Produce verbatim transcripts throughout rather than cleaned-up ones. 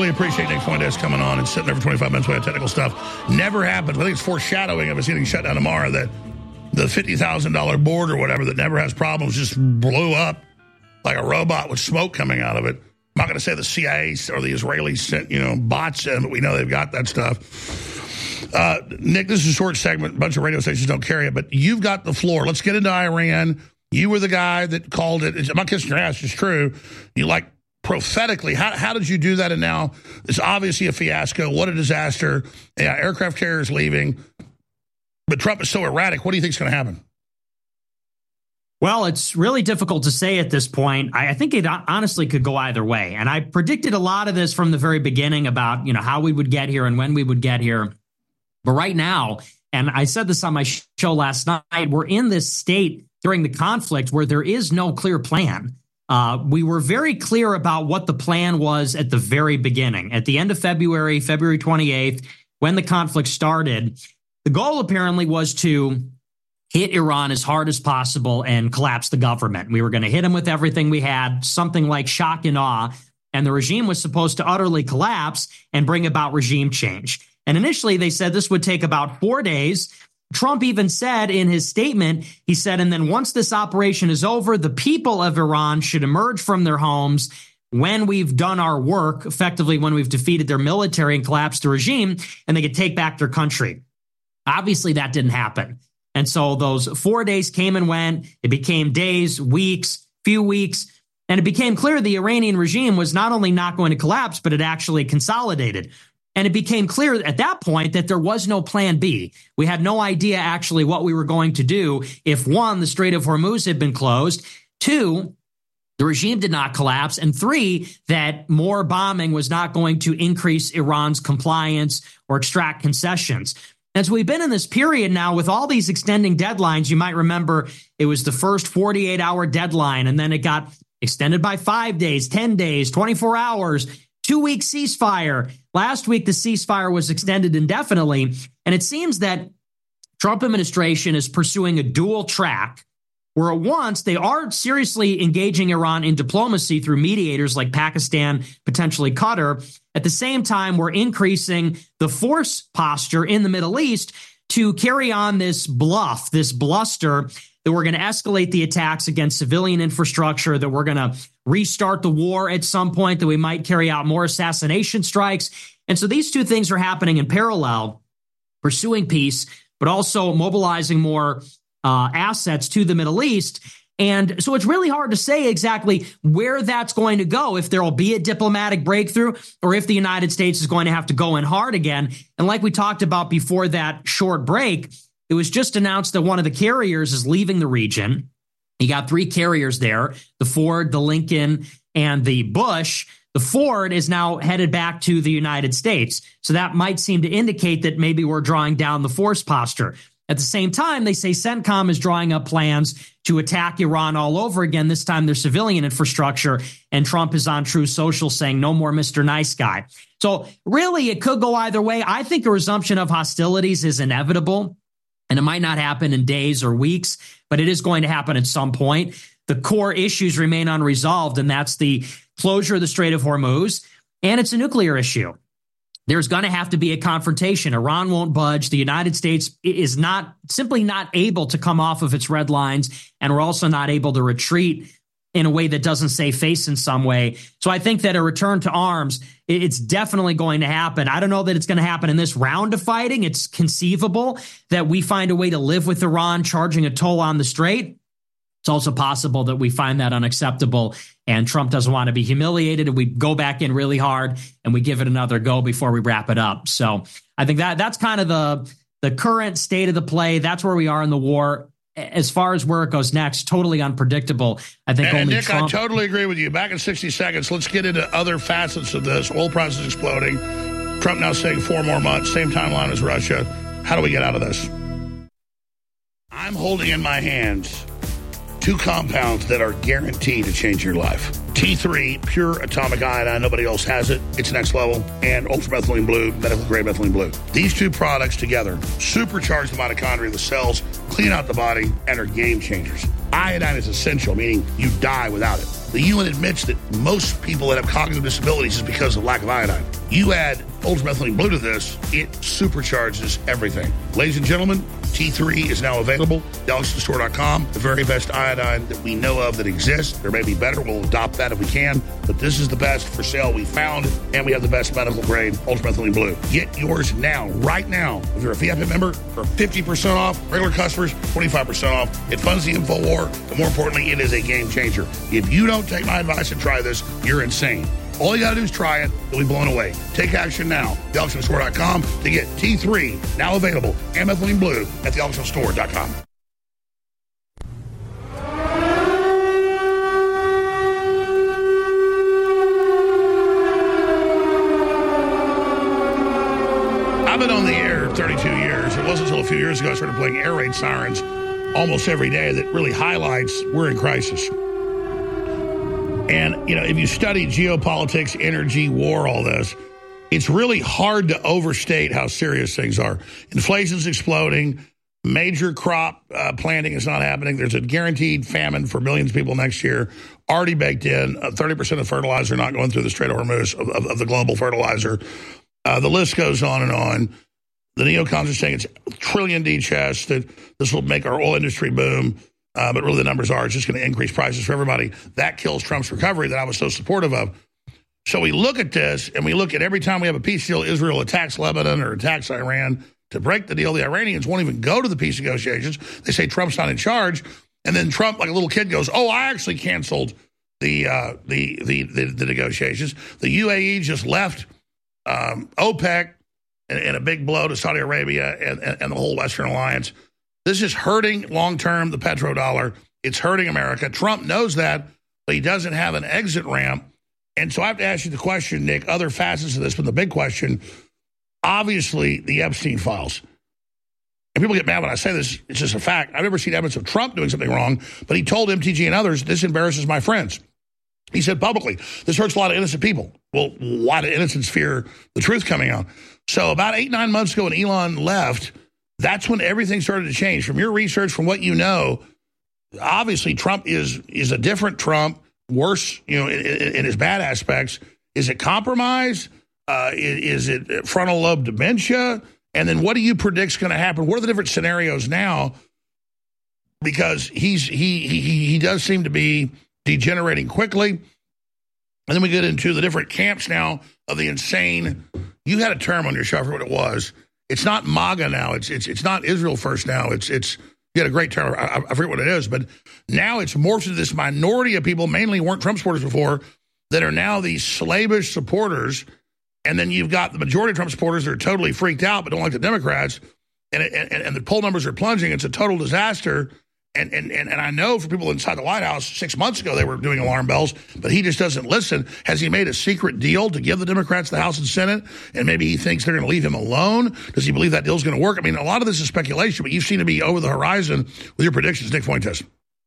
appreciate Nick Fuentes coming on and sitting there for twenty-five minutes with technical stuff. Never happens. I think it's foreshadowing of us getting shut down tomorrow that the fifty thousand dollars board or whatever that never has problems just blew up like a robot with smoke coming out of it. I'm not going to say the C I A or the Israelis sent, you know, bots in, but we know they've got that stuff. Uh, Nick, this is a short segment. A bunch of radio stations don't carry it, but you've got the floor. Let's get into Iran. You were the guy that called it. I'm not kissing your ass. It's true. You like prophetically. How, how did you do that? And now it's obviously a fiasco. What a disaster. Yeah, aircraft carriers leaving. But Trump is so erratic. What do you think is going to happen? Well, it's really difficult to say at this point. I, I think it honestly could go either way. And I predicted a lot of this from the very beginning about, you know, how we would get here and when we would get here. But right now, and I said this on my show last night, we're in this state during the conflict where there is no clear plan. Uh, we were very clear about what the plan was at the very beginning. At the end of February, February twenty-eighth, when the conflict started, the goal apparently was to hit Iran as hard as possible and collapse the government. We were going to hit them with everything we had, something like shock and awe, and the regime was supposed to utterly collapse and bring about regime change. And initially, they said this would take about four days. Trump even said in his statement, he said, and then once this operation is over, the people of Iran should emerge from their homes when we've done our work, effectively when we've defeated their military and collapsed the regime, and they could take back their country. Obviously, that didn't happen. And so those four days came and went. It became days, weeks, few weeks. And it became clear the Iranian regime was not only not going to collapse, but it actually consolidated. And it became clear at that point that there was no plan B. We had no idea actually what we were going to do if, one, the Strait of Hormuz had been closed, two, the regime did not collapse, and three, that more bombing was not going to increase Iran's compliance or extract concessions. And so we've been in this period now with all these extending deadlines. You might remember it was the first forty-eight hour deadline, and then it got extended by five days, ten days, twenty-four hours, two-week ceasefire. Last week, the ceasefire was extended indefinitely. And it seems that Trump administration is pursuing a dual track where at once they are seriously engaging Iran in diplomacy through mediators like Pakistan, potentially Qatar. At the same time, we're increasing the force posture in the Middle East to carry on this bluff, this bluster, that we're going to escalate the attacks against civilian infrastructure, that we're going to restart the war at some point, that we might carry out more assassination strikes. And so these two things are happening in parallel, pursuing peace, but also mobilizing more uh, assets to the Middle East. And so it's really hard to say exactly where that's going to go, if there will be a diplomatic breakthrough or if the United States is going to have to go in hard again. And like we talked about before that short break, it was just announced that one of the carriers is leaving the region. You got three carriers there, the Ford, the Lincoln, and the Bush. The Ford is now headed back to the United States. So that might seem to indicate that maybe we're drawing down the force posture. At the same time, they say CENTCOM is drawing up plans to attack Iran all over again, this time their civilian infrastructure, and Trump is on Truth Social saying no more Mister Nice Guy. So really, it could go either way. I think a resumption of hostilities is inevitable, and it might not happen in days or weeks, but it is going to happen at some point. The core issues remain unresolved, and that's the closure of the Strait of Hormuz, and it's a nuclear issue. There's going to have to be a confrontation. Iran won't budge. The United States is not simply not able to come off of its red lines, and we're also not able to retreat in a way that doesn't save face in some way. So I think that a return to arms, it's definitely going to happen. I don't know that it's going to happen in this round of fighting. It's conceivable that we find a way to live with Iran charging a toll on the strait. It's also possible that we find that unacceptable and Trump doesn't want to be humiliated and we go back in really hard and we give it another go before we wrap it up. So I think that that's kind of the, the current state of the play. That's where we are in the war. As far as where it goes next, totally unpredictable. I think and, only Nick, Trump. I totally agree with you. Back in sixty seconds, let's get into other facets of this. Oil prices exploding. Trump now saying four more months, same timeline as Russia. How do we get out of this? I'm holding in my hands two compounds that are guaranteed to change your life. T three, pure atomic iodine. Nobody else has it. It's next level. And ultramethylene blue, medical grade methylene blue. These two products together supercharge the mitochondria of the cells, clean out the body, and are game changers. Iodine is essential, meaning you die without it. The U N admits that most people that have cognitive disabilities is because of lack of iodine. You add ultramethylene blue to this, it supercharges everything. Ladies and gentlemen, T three is now available at the oxygen store dot com, the very best iodine that we know of that exists. There may be better. We'll adopt that if we can. But this is the best for sale we found, and we have the best medical grade ultramethylene blue. Get yours now, right now. If you're a V I P member, for fifty percent off. Regular customers, twenty-five percent off. It funds the info war, but more importantly, it is a game changer. If you don't take my advice and try this, you're insane. All you got to do is try it. You'll be blown away. Take action now. the oxygen store dot com to get T three, now available, and methylene blue at the oxygen store dot com. I've been on the air thirty-two years. It wasn't until a few years ago I started playing air raid sirens almost every day that really highlights we're in crisis. And, you know, if you study geopolitics, energy, war, all this, it's really hard to overstate how serious things are. Inflation's exploding. Major crop uh, planting is not happening. There's a guaranteed famine for millions of people next year, already baked in. Uh, thirty percent of fertilizer not going through the Strait of Hormuz of, of, of the global fertilizer. Uh, the list goes on and on. The neocons are saying it's a trillion D chess, that this will make our oil industry boom. Uh, but really the numbers are, it's just going to increase prices for everybody. That kills Trump's recovery that I was so supportive of. So we look at this, and we look at every time we have a peace deal, Israel attacks Lebanon or attacks Iran to break the deal. The Iranians won't even go to the peace negotiations. They say Trump's not in charge. And then Trump, like a little kid, goes, oh, I actually canceled the uh, the, the, the, the negotiations. The U A E just left um, OPEC in, in a big blow to Saudi Arabia and, and, and the whole Western alliance. This is hurting long-term the petrodollar. It's hurting America. Trump knows that, but he doesn't have an exit ramp. And so I have to ask you the question, Nick, other facets of this, but the big question, obviously, the Epstein files. And people get mad when I say this. It's just a fact. I've never seen evidence of Trump doing something wrong, but he told M T G and others, this embarrasses my friends. He said publicly, this hurts a lot of innocent people. Well, why do innocents fear the truth coming out? So about eight, nine months ago when Elon left, that's when everything started to change. From your research, from what you know, obviously Trump is is a different Trump, worse, you know, in, in his bad aspects. Is it compromise? Uh, is, is it frontal lobe dementia? And then what do you predict is going to happen? What are the different scenarios now? Because he's he he he does seem to be degenerating quickly. And then we get into the different camps now of the insane. You had a term on your show for what it was. It's not MAGA now. It's it's it's not Israel first now. It's it's you had a great term. I, I forget what it is, but now it's morphed into this minority of people, mainly weren't Trump supporters before, that are now these slavish supporters. And then you've got the majority of Trump supporters that are totally freaked out but don't like the Democrats. And it, and, and the poll numbers are plunging. It's a total disaster. And, and and and I know for people inside the White House, six months ago they were doing alarm bells, but he just doesn't listen. Has he made a secret deal to give the Democrats the House and Senate? And maybe he thinks they're going to leave him alone? Does he believe that deal's going to work? I mean, a lot of this is speculation, but you seem to be over the horizon with your predictions, Nick Fuentes.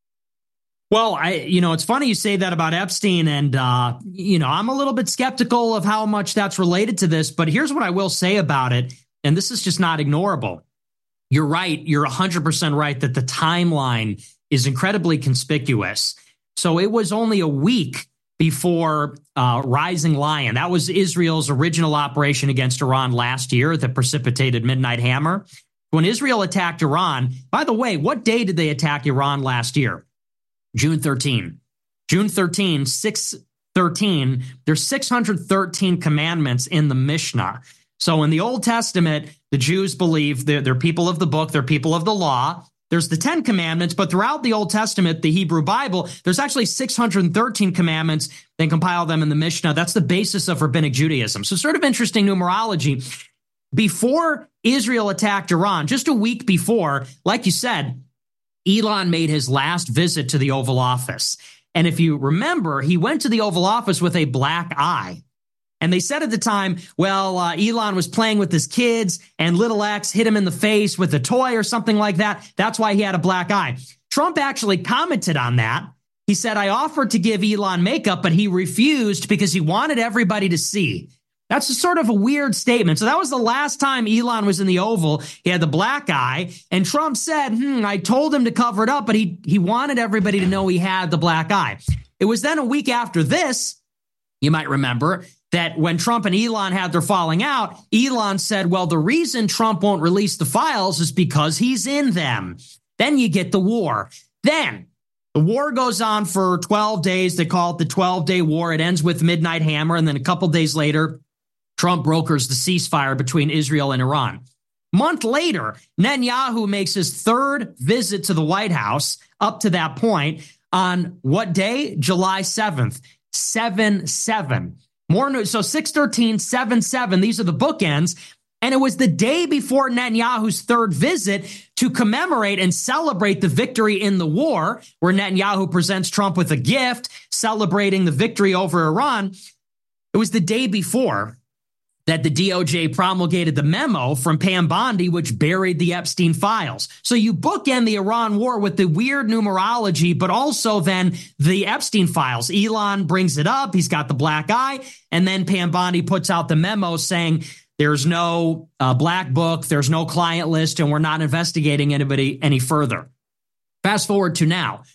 Well, I, you know, it's funny you say that about Epstein, and, uh, you know, I'm a little bit skeptical of how much that's related to this, but here's what I will say about it, and this is just not ignorable. You're right. You're one hundred percent right that the timeline is incredibly conspicuous. So it was only a week before uh, Rising Lion. That was Israel's original operation against Iran last year that precipitated Midnight Hammer. When Israel attacked Iran, by the way, what day did they attack Iran last year? June thirteenth. June thirteenth, six thirteen. There's six hundred thirteen commandments in the Mishnah. So in the Old Testament, the Jews believe they're, they're people of the book, they're people of the law. There's the Ten Commandments, but throughout the Old Testament, the Hebrew Bible, there's actually six hundred thirteen commandments. They compile them in the Mishnah. That's the basis of Rabbinic Judaism. So sort of interesting numerology. Before Israel attacked Iran, just a week before, like you said, Elon made his last visit to the Oval Office. And if you remember, he went to the Oval Office with a black eye. And they said at the time, well, uh, Elon was playing with his kids and little X hit him in the face with a toy or something like that. That's why he had a black eye. Trump actually commented on that. He said, I offered to give Elon makeup, but he refused because he wanted everybody to see. That's a sort of a weird statement. So that was the last time Elon was in the Oval. He had the black eye. And Trump said, hmm, I told him to cover it up, but he, he wanted everybody to know he had the black eye. It was then a week after this, you might remember, that when Trump and Elon had their falling out, Elon said, well, the reason Trump won't release the files is because he's in them. Then you get the war. Then the war goes on for twelve days. They call it the twelve-day war. It ends with Midnight Hammer. And then a couple days later, Trump brokers the ceasefire between Israel and Iran. Month later, Netanyahu makes his third visit to the White House up to that point on what day? July seventh, seven seven. More news. So six thirteen, seven seven. These are the bookends. And it was the day before Netanyahu's third visit to commemorate and celebrate the victory in the war, where Netanyahu presents Trump with a gift celebrating the victory over Iran. It was the day before that the D O J promulgated the memo from Pam Bondi, which buried the Epstein files. So you bookend the Iran war with the weird numerology, but also then the Epstein files. Elon brings it up. He's got the black eye. And then Pam Bondi puts out the memo saying there's no uh, black book, there's no client list, and we're not investigating anybody any further. Fast forward to now.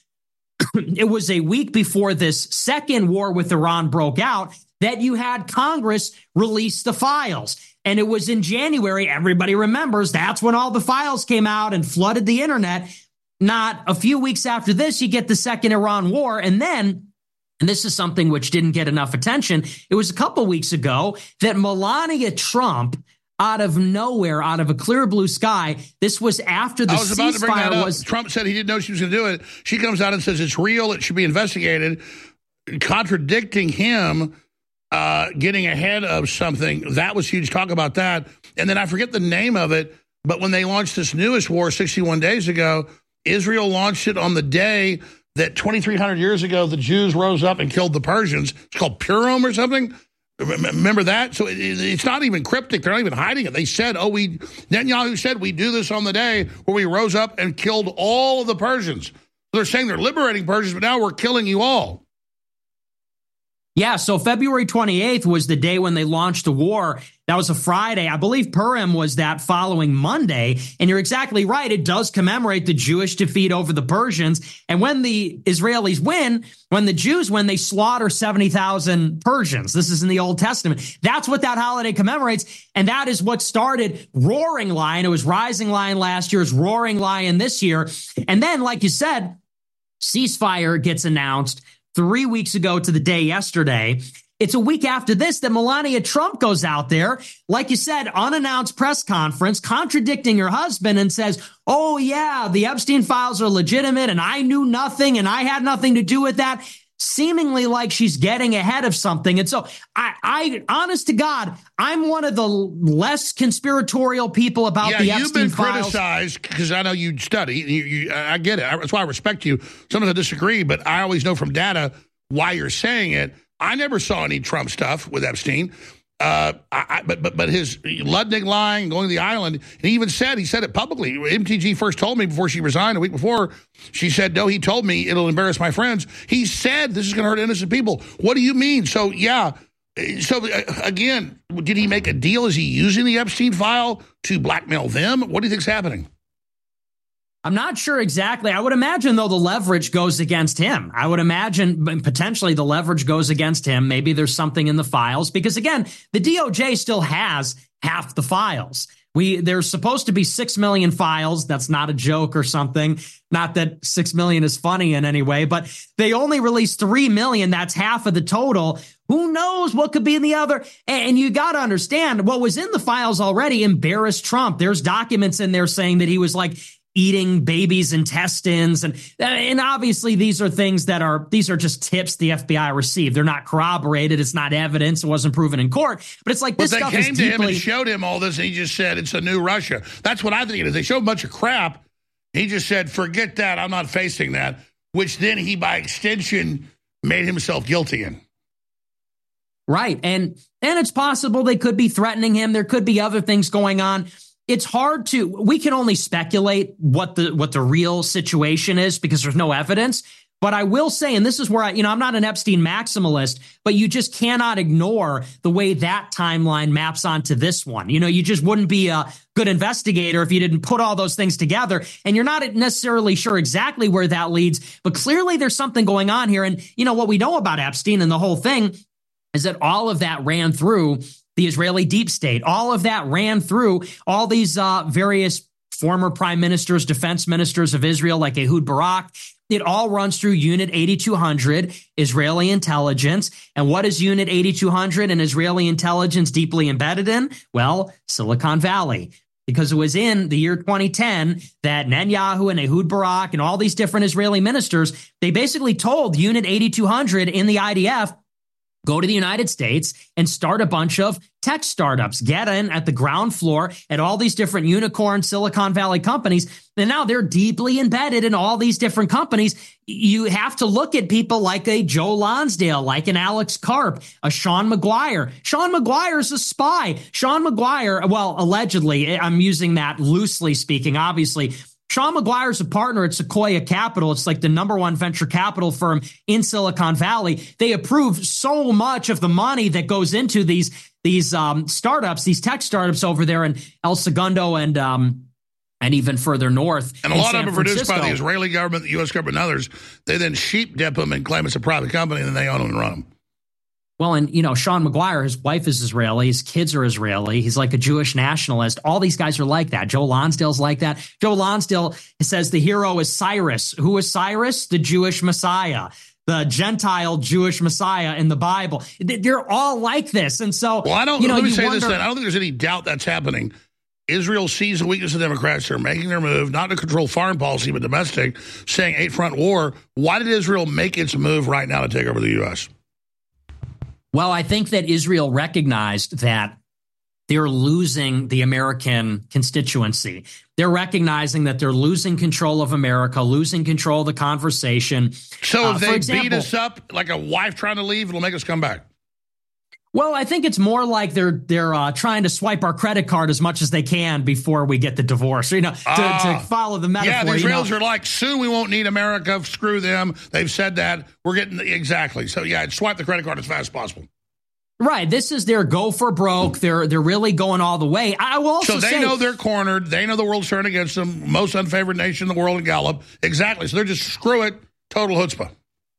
It was a week before this second war with Iran broke out that you had Congress release the files. And it was in January. Everybody remembers that's when all the files came out and flooded the internet. Not a few weeks after this, you get the second Iran war. And then, and this is something which didn't get enough attention, it was a couple weeks ago that Melania Trump, out of nowhere, out of a clear blue sky, this was after the I was about to bring that ceasefire up. was. Trump said he didn't know she was going to do it. She comes out and says it's real, it should be investigated, contradicting him. Uh, getting ahead of something. That was huge talk about that. And then I forget the name of it, but when they launched this newest war sixty-one days ago, Israel launched it on the day that twenty-three hundred years ago, the Jews rose up and killed the Persians. It's called Purim or something. Remember that? So it, it's not even cryptic. They're not even hiding it. They said, oh, we, Netanyahu said we do this on the day where we rose up and killed all of the Persians. They're saying they're liberating Persians, but now we're killing you all. Yeah, so February twenty-eighth was the day when they launched the war. That was a Friday. I believe Purim was that following Monday. And you're exactly right. It does commemorate the Jewish defeat over the Persians. And when the Israelis win, when the Jews win, they slaughter seventy thousand Persians. This is in the Old Testament. That's what that holiday commemorates. And that is what started Roaring Lion. It was Rising Lion last year. It's Roaring Lion this year. And then, like you said, ceasefire gets announced three weeks ago to the day yesterday. It's a week after this that Melania Trump goes out there, like you said, unannounced press conference, contradicting her husband and says, oh, yeah, the Epstein files are legitimate and I knew nothing and I had nothing to do with that, seemingly like she's getting ahead of something. And so I, I honest to God, I'm one of the less conspiratorial people about yeah, the Epstein files. You've been criticized because I know you study. You, you, I get it. That's why I respect you. Sometimes I disagree, but I always know from data why you're saying it. I never saw any Trump stuff with Epstein. Uh, I, but but but his Ludnick lying, going to the island, and he even said, he said it publicly. M T G first told me before she resigned a week before. She said, no, he told me it'll embarrass my friends. He said this is going to hurt innocent people. What do you mean? So, yeah. So, uh, again, did he make a deal? Is he using the Epstein file to blackmail them? What do you think's happening? I'm not sure exactly. I would imagine, though, the leverage goes against him. I would imagine potentially the leverage goes against him. Maybe there's something in the files because, again, the D O J still has half the files. We there's supposed to be six million files. That's not a joke or something. Not that six million is funny in any way, but they only released three million. That's half of the total. Who knows what could be in the other? And you got to understand what was in the files already embarrassed Trump. There's documents in there saying that he was like eating babies' intestines. And, and obviously these are things that are, these are just tips the F B I received. They're not corroborated. It's not evidence. It wasn't proven in court. But it's like this but stuff they is came deeply... to him and showed him all this, and he just said, it's a new Russia. That's what I think it is. They showed a bunch of crap. He just said, forget that. I'm not facing that, which then he, by extension, made himself guilty in. Right. And, and it's possible they could be threatening him. There could be other things going on. It's hard to, we can only speculate what the, what the real situation is because there's no evidence. But I will say, and this is where I, you know, I'm not an Epstein maximalist, but you just cannot ignore the way that timeline maps onto this one. You know, you just wouldn't be a good investigator if you didn't put all those things together. And you're not necessarily sure exactly where that leads, but clearly there's something going on here. And, you know, what we know about Epstein and the whole thing, is that all of that ran through the Israeli deep state. All of that ran through all these uh, various former prime ministers, defense ministers of Israel, like Ehud Barak. It all runs through Unit eighty-two hundred, Israeli intelligence. And what is Unit eighty-two hundred and Israeli intelligence deeply embedded in? Well, Silicon Valley. Because it was in the year twenty ten that Netanyahu and Ehud Barak and all these different Israeli ministers, they basically told Unit eighty-two hundred in the I D F, go to the United States and start a bunch of tech startups, get in at the ground floor at all these different unicorn Silicon Valley companies. And now they're deeply embedded in all these different companies. You have to look at people like a Joe Lonsdale, like an Alex Karp, a Sean McGuire. Sean McGuire is a spy. Sean McGuire, well, allegedly, I'm using that loosely speaking, obviously. Sean McGuire is a partner at Sequoia Capital. It's like the number one venture capital firm in Silicon Valley. They approve so much of the money that goes into these these um, startups, these tech startups over there in El Segundo and um, and even further north. And a lot San of them are produced Francisco. by the Israeli government, the U S government, and others. They then sheep dip them and claim it's a private company, and then they own them and run them. Well, and, you know, Sean McGuire, his wife is Israeli. His kids are Israeli. He's like a Jewish nationalist. All these guys are like that. Joe Lonsdale's like that. Joe Lonsdale says the hero is Cyrus. Who is Cyrus? The Jewish Messiah, the Gentile Jewish Messiah in the Bible. They're all like this. And so, well, I don't, you know, let me you say wonder, this then. I don't think there's any doubt that's happening. Israel sees the weakness of Democrats. They're making their move, not to control foreign policy, but domestic, saying eight-front war. Why did Israel make its move right now to take over the U S? Well, I think that Israel recognized that they're losing the American constituency. They're recognizing that they're losing control of America, losing control of the conversation. So uh, if they example, beat us up like a wife trying to leave, it'll make us come back. Well, I think it's more like they're they're uh, trying to swipe our credit card as much as they can before we get the divorce. You know, to, uh, to follow the metaphor. Yeah, the Israelis you know. are like, soon we won't need America. Screw them. They've said that. We're getting exactly. So yeah, swipe the credit card as fast as possible. Right. This is their go for broke. They're they're really going all the way. I will also so they say, know they're cornered. They know the world's turned against them. Most unfavored nation in the world in Gallup. Exactly. So they're just screw it. Total chutzpah.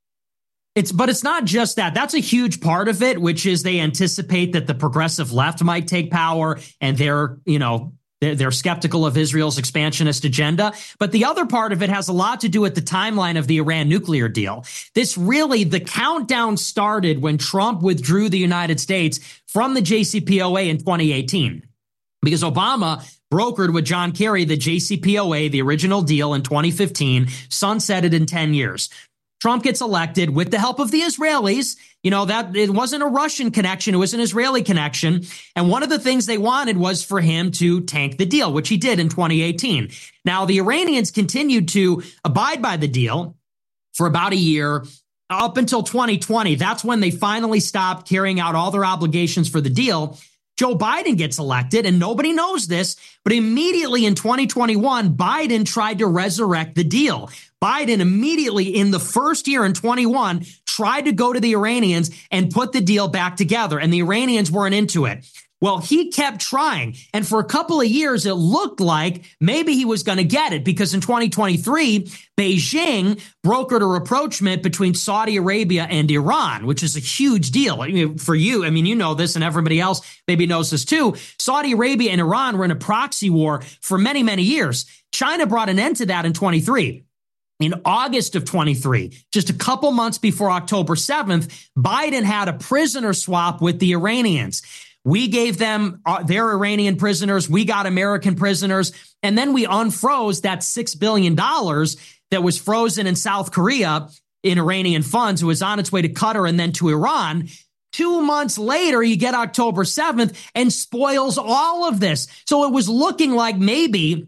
It's, but it's not just that. That's a huge part of it, which is they anticipate that the progressive left might take power, and they're, you know, they're, they're skeptical of Israel's expansionist agenda. But the other part of it has a lot to do with the timeline of the Iran nuclear deal. This really, the countdown started when Trump withdrew the United States from the J C P O A in twenty eighteen, because Obama brokered with John Kerry the J C P O A, the original deal, in twenty fifteen, sunsetted in ten years. Trump gets elected with the help of the Israelis. You know, that it wasn't a Russian connection. It was an Israeli connection. And one of the things they wanted was for him to tank the deal, which he did in twenty eighteen. Now, the Iranians continued to abide by the deal for about a year up until twenty twenty. That's when they finally stopped carrying out all their obligations for the deal. Joe Biden gets elected, and nobody knows this, but immediately in twenty twenty-one, Biden tried to resurrect the deal. Biden immediately in the first year in twenty-one tried to go to the Iranians and put the deal back together, and the Iranians weren't into it. Well, he kept trying, and for a couple of years, it looked like maybe he was going to get it, because in twenty twenty-three, Beijing brokered a rapprochement between Saudi Arabia and Iran, which is a huge deal. I mean, for you, I mean, you know this, and everybody else maybe knows this too. Saudi Arabia and Iran were in a proxy war for many, many years. China brought an end to that in twenty-three. In August of twenty-three, just a couple months before October seventh, Biden had a prisoner swap with the Iranians. We gave them uh, their Iranian prisoners. We got American prisoners. And then we unfroze that six billion dollars that was frozen in South Korea in Iranian funds. It was on its way to Qatar and then to Iran. Two months later, you get October seventh and spoils all of this. So it was looking like maybe,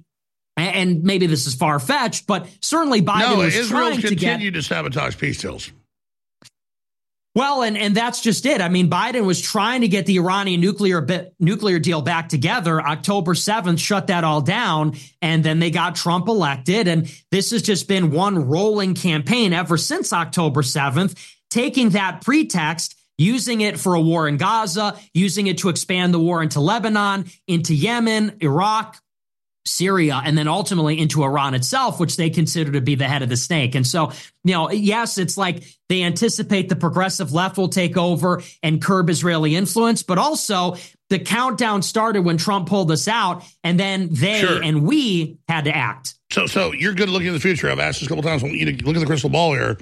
and maybe this is far-fetched, but certainly Biden no, was Israel trying to get... continued to sabotage peace deals. Well, and, and that's just it. I mean, Biden was trying to get the Iranian nuclear bit, nuclear deal back together. October seventh shut that all down, and then they got Trump elected. And this has just been one rolling campaign ever since October seventh, taking that pretext, using it for a war in Gaza, using it to expand the war into Lebanon, into Yemen, Iraq, Syria, and then ultimately into Iran itself, which they consider to be the head of the snake. And so, you know, yes, it's like they anticipate the progressive left will take over and curb Israeli influence, but also the countdown started when Trump pulled us out, and then they sure. and we had to act. So, so you're good at looking at the future. I've asked this a couple times. I want you to look at the crystal ball here.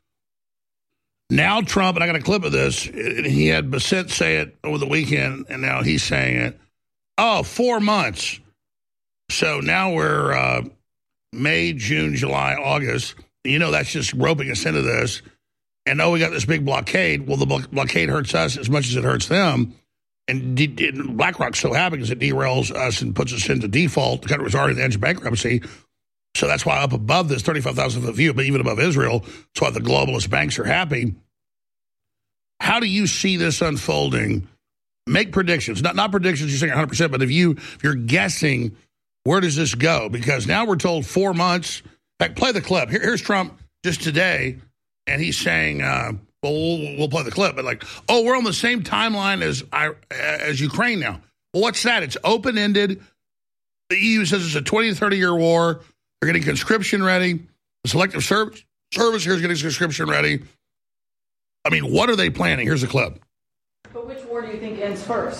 Now Trump, and I got a clip of this, he had Bassett say it over the weekend, and now he's saying it. Oh, four months. So now we're uh, May, June, July, August. You know, that's just roping us into this. And oh, we got this big blockade. Well, the blo- blockade hurts us as much as it hurts them. And de- de- BlackRock's so happy because it derails us and puts us into default. The country was already on the edge of bankruptcy. So that's why up above this thirty-five thousand foot view, but even above Israel, that's why the globalist banks are happy. How do you see this unfolding? Make predictions. Not not predictions you're saying one hundred percent, but if, you, if you're guessing, where does this go? Because now we're told four months. In fact, play the clip. Here, here's Trump just today, and he's saying, uh, well, well, we'll play the clip, but like, oh, we're on the same timeline as as Ukraine now. Well, what's that? It's open-ended. The E U says it's a twenty to thirty-year war. They're getting conscription ready. The Selective Service Service here is getting conscription ready. I mean, what are they planning? Here's the clip. But which war do you think ends first?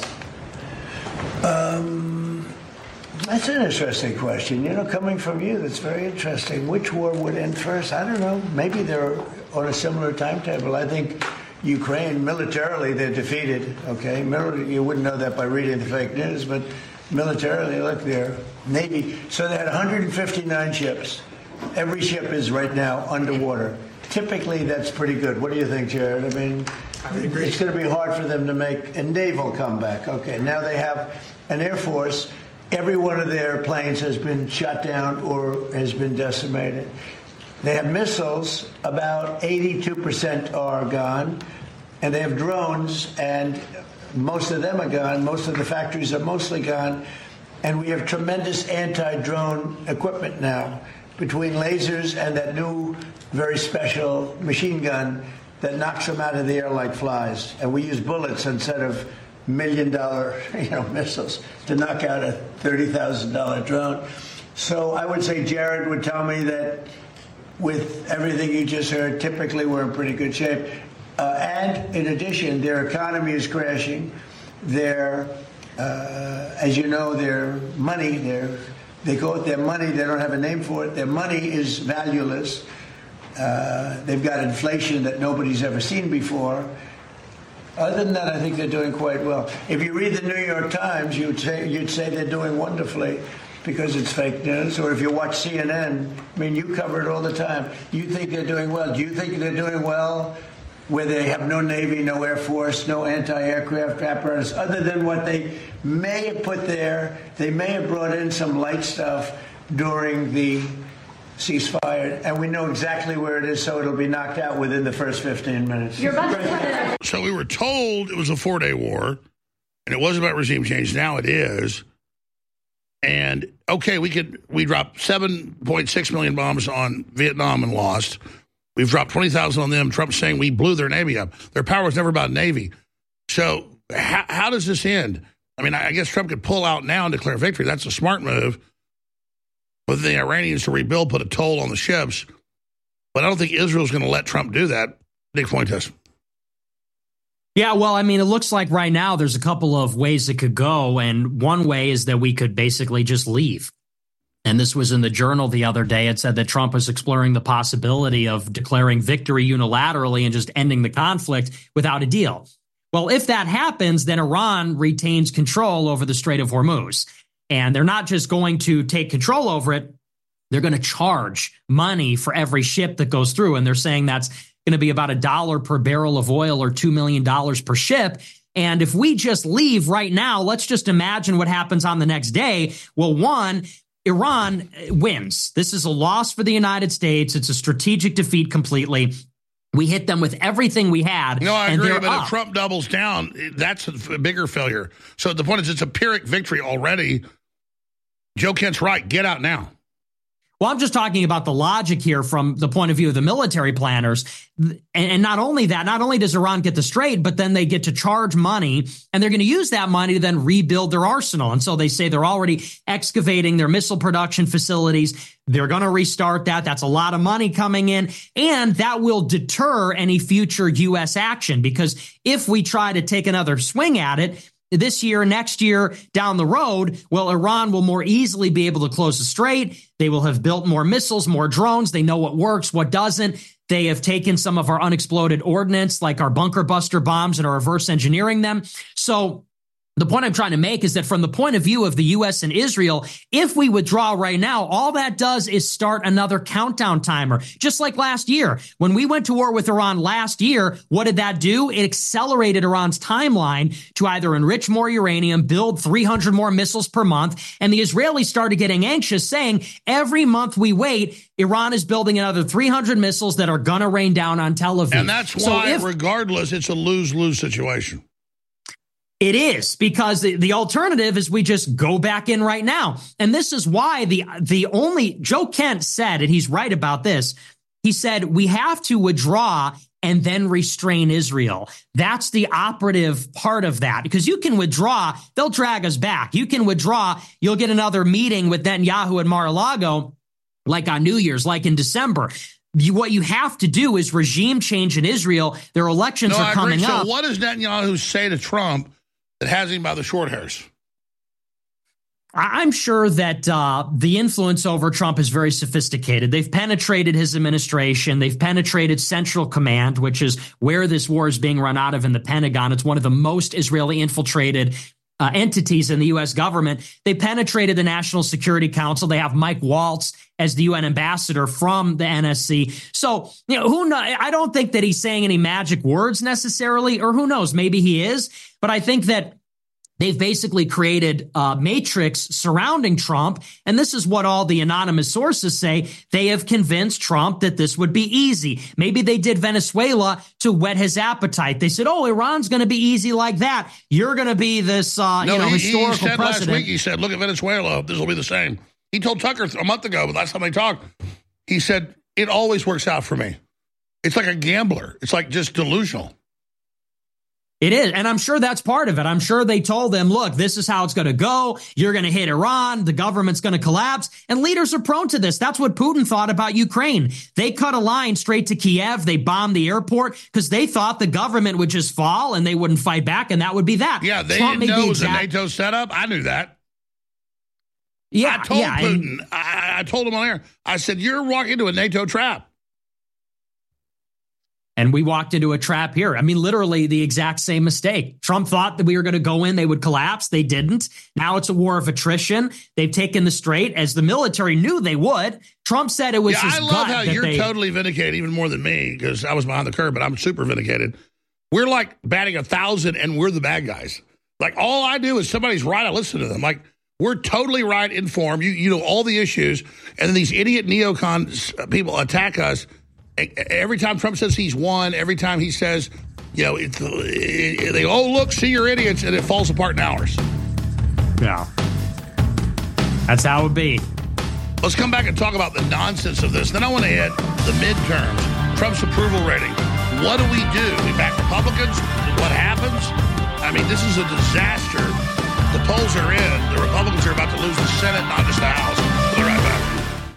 Um, that's an interesting question. You know, coming from you, that's very interesting. Which war would end first? I don't know. Maybe they're on a similar timetable. I think Ukraine, militarily, they're defeated, okay? Mil- you wouldn't know that by reading the fake news, but militarily, look, their Navy. So they had one hundred fifty-nine ships. Every ship is right now underwater. Typically, that's pretty good. What do you think, Jared? I mean, it's going to be hard for them to make a naval comeback. Okay, now they have an Air Force. Every one of their planes has been shot down or has been decimated. They have missiles. About eighty-two percent are gone. And they have drones, and most of them are gone. Most of the factories are mostly gone. And we have tremendous anti-drone equipment now, between lasers and that new, very special machine gun that knocks them out of the air like flies. And we use bullets instead of million-dollar, you know, missiles to knock out a thirty thousand dollars drone. So I would say Jared would tell me that with everything you just heard, typically we're in pretty good shape. Uh, and in addition, their economy is crashing. Their, uh, as you know, their money, their They call it their money. They don't have a name for it. Their money is valueless. Uh, they've got inflation that nobody's ever seen before. Other than that, I think they're doing quite well. If you read the New York Times, you'd say you'd say they're doing wonderfully because it's fake news. Or if you watch C N N, I mean, you cover it all the time. You think they're doing well. Do you think they're doing well where they have no Navy, no Air Force, no anti-aircraft apparatus, other than what they may have put there? They may have brought in some light stuff during the ceasefire, and we know exactly where it is, so it'll be knocked out within the first fifteen minutes. You're about to So we were told it was a four-day war, and it wasn't about regime change. Now it is. And, okay, we could we dropped seven point six million bombs on Vietnam and lost. We've dropped twenty thousand on them. Trump's saying we blew their Navy up. Their power was never about Navy. So how, how does this end? I mean, I guess Trump could pull out now and declare victory. That's a smart move. But the Iranians to rebuild put a toll on the ships. But I don't think Israel's going to let Trump do that. Nick Fuentes. Yeah, well, I mean, it looks like right now there's a couple of ways it could go. And one way is that we could basically just leave. And this was in the Journal the other day. It said that Trump is exploring the possibility of declaring victory unilaterally and just ending the conflict without a deal. Well, if that happens, then Iran retains control over the Strait of Hormuz. And they're not just going to take control over it. They're going to charge money for every ship that goes through. And they're saying that's going to be about a dollar per barrel of oil or two million dollars per ship. And if we just leave right now, let's just imagine what happens on the next day. Well, one, Iran wins. This is a loss for the United States. It's a strategic defeat completely. We hit them with everything we had. No, I and agree, they're but up. if Trump doubles down, that's a bigger failure. So the point is it's a Pyrrhic victory already. Joe Kent's right. Get out now. Well, I'm just talking about the logic here from the point of view of the military planners. And not only that, not only does Iran get the Strait, but then they get to charge money, and they're going to use that money to then rebuild their arsenal. And so they say they're already excavating their missile production facilities. They're going to restart that. That's a lot of money coming in, and that will deter any future U S action, because if we try to take another swing at it this year, next year, down the road, well, Iran will more easily be able to close the Strait. They will have built more missiles, more drones. They know what works, what doesn't. They have taken some of our unexploded ordnance, like our bunker buster bombs, and are reverse engineering them. So the point I'm trying to make is that from the point of view of the U S and Israel, if we withdraw right now, all that does is start another countdown timer. Just like last year, when we went to war with Iran last year, what did that do? It accelerated Iran's timeline to either enrich more uranium, build three hundred more missiles per month. And the Israelis started getting anxious, saying every month we wait, Iran is building another three hundred missiles that are going to rain down on Tel Aviv. And that's why, so if, regardless, it's a lose-lose situation. It is, because the, the alternative is we just go back in right now. And this is why the the only Joe Kent said, and he's right about this. He said, we have to withdraw and then restrain Israel. That's the operative part of that, because you can withdraw, they'll drag us back. You can withdraw, you'll get another meeting with Netanyahu at Mar-a-Lago, like on New Year's, like in December. You, what you have to do is regime change in Israel. Their elections no, are I coming agree. up. So what does Netanyahu say to Trump that has him by the short hairs? I'm sure that uh, the influence over Trump is very sophisticated. They've penetrated his administration. They've penetrated Central Command, which is where this war is being run out of in the Pentagon. It's one of the most Israeli infiltrated uh, entities in the U S government. They penetrated the National Security Council. They have Mike Waltz as the U N ambassador from the N S C. So, you know, who knows? I don't think that he's saying any magic words necessarily, or who knows, maybe he is. But I think that they've basically created a matrix surrounding Trump. And this is what all the anonymous sources say. They have convinced Trump that this would be easy. Maybe they did Venezuela to whet his appetite. They said, oh, Iran's going to be easy like that. You're going to be this, uh, no, you know, he, historical he said precedent. Last week, he said, look at Venezuela. This will be the same. He told Tucker a month ago, but last time they talked, he said, it always works out for me. It's like a gambler. It's like just delusional. It is. And I'm sure that's part of it. I'm sure they told them, look, this is how it's going to go. You're going to hit Iran. The government's going to collapse. And leaders are prone to this. That's what Putin thought about Ukraine. They cut a line straight to Kiev. They bombed the airport because they thought the government would just fall and they wouldn't fight back. And that would be that. Yeah, they Trump didn't know the it was exact- a NATO setup. I knew that. Yeah, I told yeah, Putin, and- I, I told him on air, I said, you're walking into a NATO trap. And we walked into a trap here. I mean, literally the exact same mistake. Trump thought that we were going to go in, they would collapse. They didn't. Now it's a war of attrition. They've taken the Strait, as the military knew they would. Trump said it was yeah, his I love gut how that you're they- totally vindicated, even more than me, because I was behind the curve, but I'm super vindicated. We're like batting a thousand, and we're the bad guys. Like, all I do is somebody's right, I listen to them. Like, we're totally right, informed. You, you know all the issues, and then these idiot neocon people attack us. Every time Trump says he's won, every time he says, you know, it's, it, they, oh, look, see, you're idiots, and it falls apart in hours. Yeah. That's how it would be. Let's come back and talk about the nonsense of this. Then I want to hit the midterms, Trump's approval rating. What do we do? We back Republicans? What happens? I mean, this is a disaster. The polls are in. The Republicans are about to lose the Senate, not just the House. We'll be right back.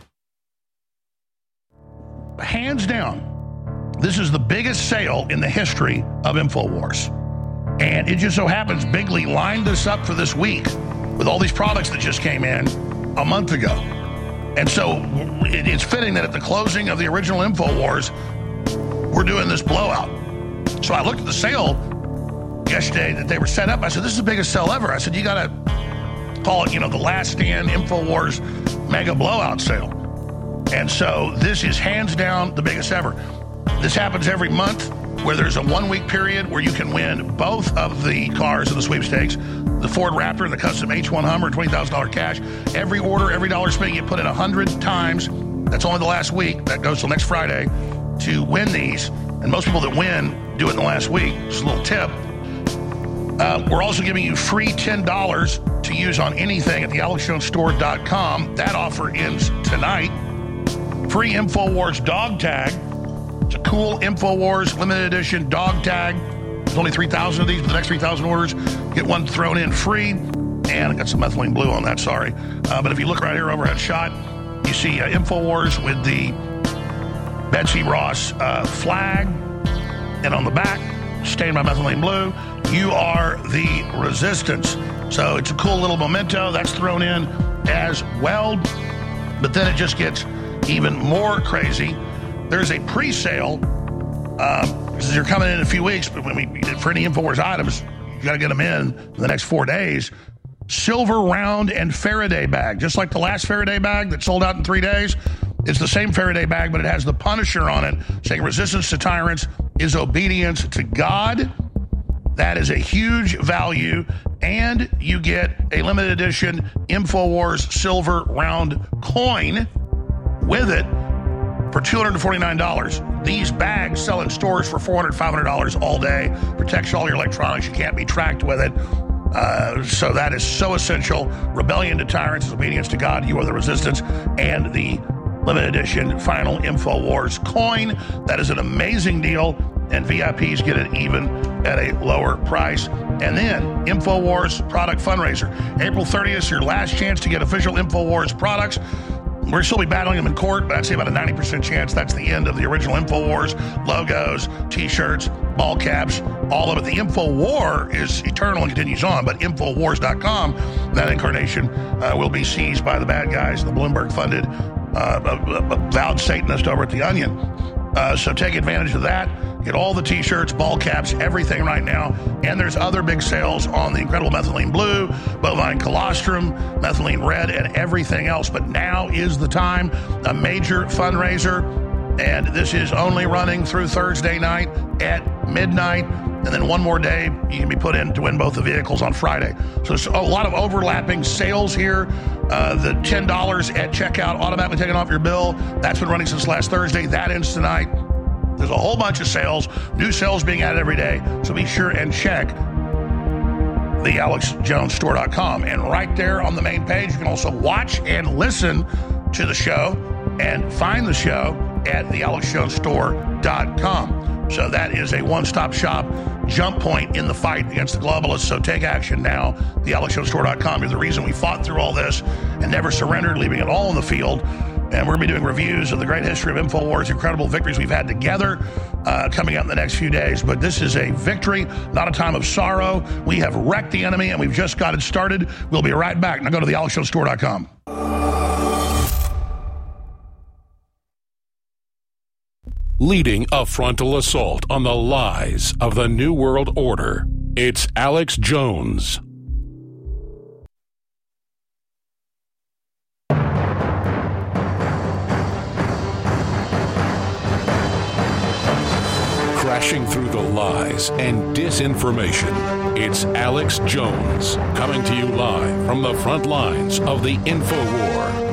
Hands down, this is the biggest sale in the history of InfoWars. And it just so happens Bigley lined us up for this week with all these products that just came in a month ago. And so it's fitting that at the closing of the original InfoWars, we're doing this blowout. So I looked at the sale yesterday that they were set up. I said, this is the biggest sale ever. I said, you got to call it, you know, the Last Stand InfoWars mega blowout sale. And so this is hands down the biggest ever. This happens every month where there's a one-week period where you can win both of the cars in the sweepstakes, the Ford Raptor and the custom H one Hummer, twenty thousand dollars cash. Every order, every dollar spent, you put in one hundred times. That's only the last week. That goes till next Friday to win these. And most people that win do it in the last week. Just a little tip. Uh, we're also giving you free ten dollars to use on anything at the alex jones store dot com. That offer ends tonight. free InfoWars dog tag. It's a cool InfoWars limited edition dog tag. There's only three thousand of these, but the next three thousand orders, get one thrown in free. And I got some methylene blue on that, sorry. Uh, but if you look right here, overhead shot, you see uh, InfoWars with the Betsy Ross uh, flag. And on the back, stained by methylene blue, you are the resistance. So it's a cool little memento that's thrown in as well. But then it just gets even more crazy. There's a pre-sale. Uh, because you're coming in, in a few weeks, but when we, for any InfoWars items, you got to get them in in the next four days. Silver round and Faraday bag, just like the last Faraday bag that sold out in three days. It's the same Faraday bag, but it has the Punisher on it, saying resistance to tyrants is obedience to God. That is a huge value, and you get a limited edition InfoWars silver round coin with it for two hundred forty-nine dollars. These bags sell in stores for four hundred dollars, five hundred dollars all day. Protects all your electronics. You can't be tracked with it. Uh, so that is so essential. Rebellion to tyrants is obedience to God. You are the resistance. And the limited edition final InfoWars coin. That is an amazing deal. And V I Ps get it even at a lower price. And then InfoWars product fundraiser. April thirtieth is your last chance to get official InfoWars products. We'll still be battling them in court, but I'd say about a ninety percent chance that's the end of the original InfoWars logos, T-shirts, ball caps, all of it. The InfoWar is eternal and continues on, but InfoWars dot com, that incarnation uh, will be seized by the bad guys, the Bloomberg-funded uh, vowed Satanist over at The Onion. Uh, so take advantage of that. Get all the T-shirts, ball caps, everything right now. And there's other big sales on the incredible methylene blue, bovine colostrum, methylene red, and everything else. But now is the time, a major fundraiser. And this is only running through Thursday night at midnight. And then one more day, you can be put in to win both the vehicles on Friday. So there's a lot of overlapping sales here. Uh, the ten dollars at checkout automatically taken off your bill. That's been running since last Thursday. That ends tonight. There's a whole bunch of sales, new sales being added every day. So be sure and check the alex jones store dot com. And right there on the main page, you can also watch and listen to the show and find the show at the alex jones store dot com. So that is a one-stop shop jump point in the fight against the globalists. So take action now, the alex jones store dot com. You're the reason we fought through all this and never surrendered, leaving it all in the field. And we're going to be doing reviews of the great history of InfoWars, incredible victories we've had together uh, coming up in the next few days. But this is a victory, not a time of sorrow. We have wrecked the enemy, and we've just got it started. We'll be right back. Now go to the alex jones store dot com. Leading a frontal assault on the lies of the New World Order, it's Alex Jones. Crashing through the lies and disinformation, it's Alex Jones, coming to you live from the front lines of the InfoWar.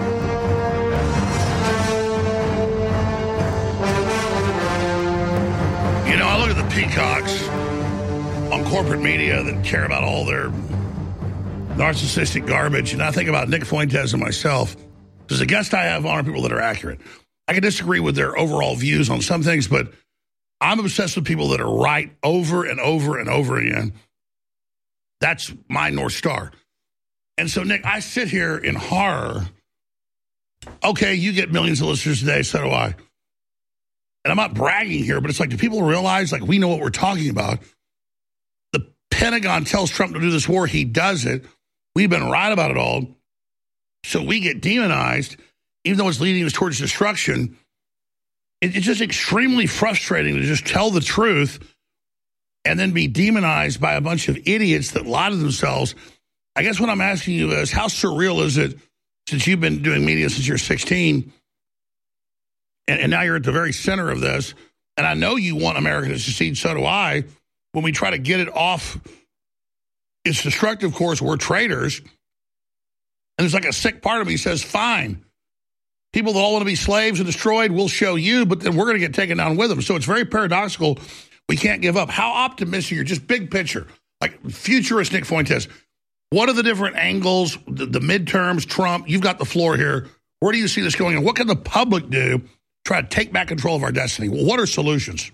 You know, I look at the peacocks on corporate media that care about all their narcissistic garbage, and I think about Nick Fuentes and myself, because the guests I have on are people that are accurate. I can disagree with their overall views on some things, but I'm obsessed with people that are right over and over and over again. That's my North Star. And so, Nick, I sit here in horror. Okay, you get millions of listeners today, so do I. And I'm not bragging here, but it's like, do people realize, like, we know what we're talking about? The Pentagon tells Trump to do this war. He does it. We've been right about it all. So we get demonized, even though it's leading us towards destruction. It, it's just extremely frustrating to just tell the truth and then be demonized by a bunch of idiots that lie to themselves. I guess what I'm asking you is, how surreal is it, since you've been doing media since you're sixteen, And, and now you're at the very center of this, and I know you want America to succeed, so do I. When we try to get it off its destructive course, we're traitors. And there's like a sick part of me says, fine. People that all want to be slaves and destroyed, we'll show you, but then we're going to get taken down with them. So it's very paradoxical. We can't give up. How optimistic you're, just big picture, like futurist Nick Fuentes. What are the different angles, the, the midterms, Trump? You've got the floor here. Where do you see this going? And what can the public do try to take back control of our destiny. What are solutions?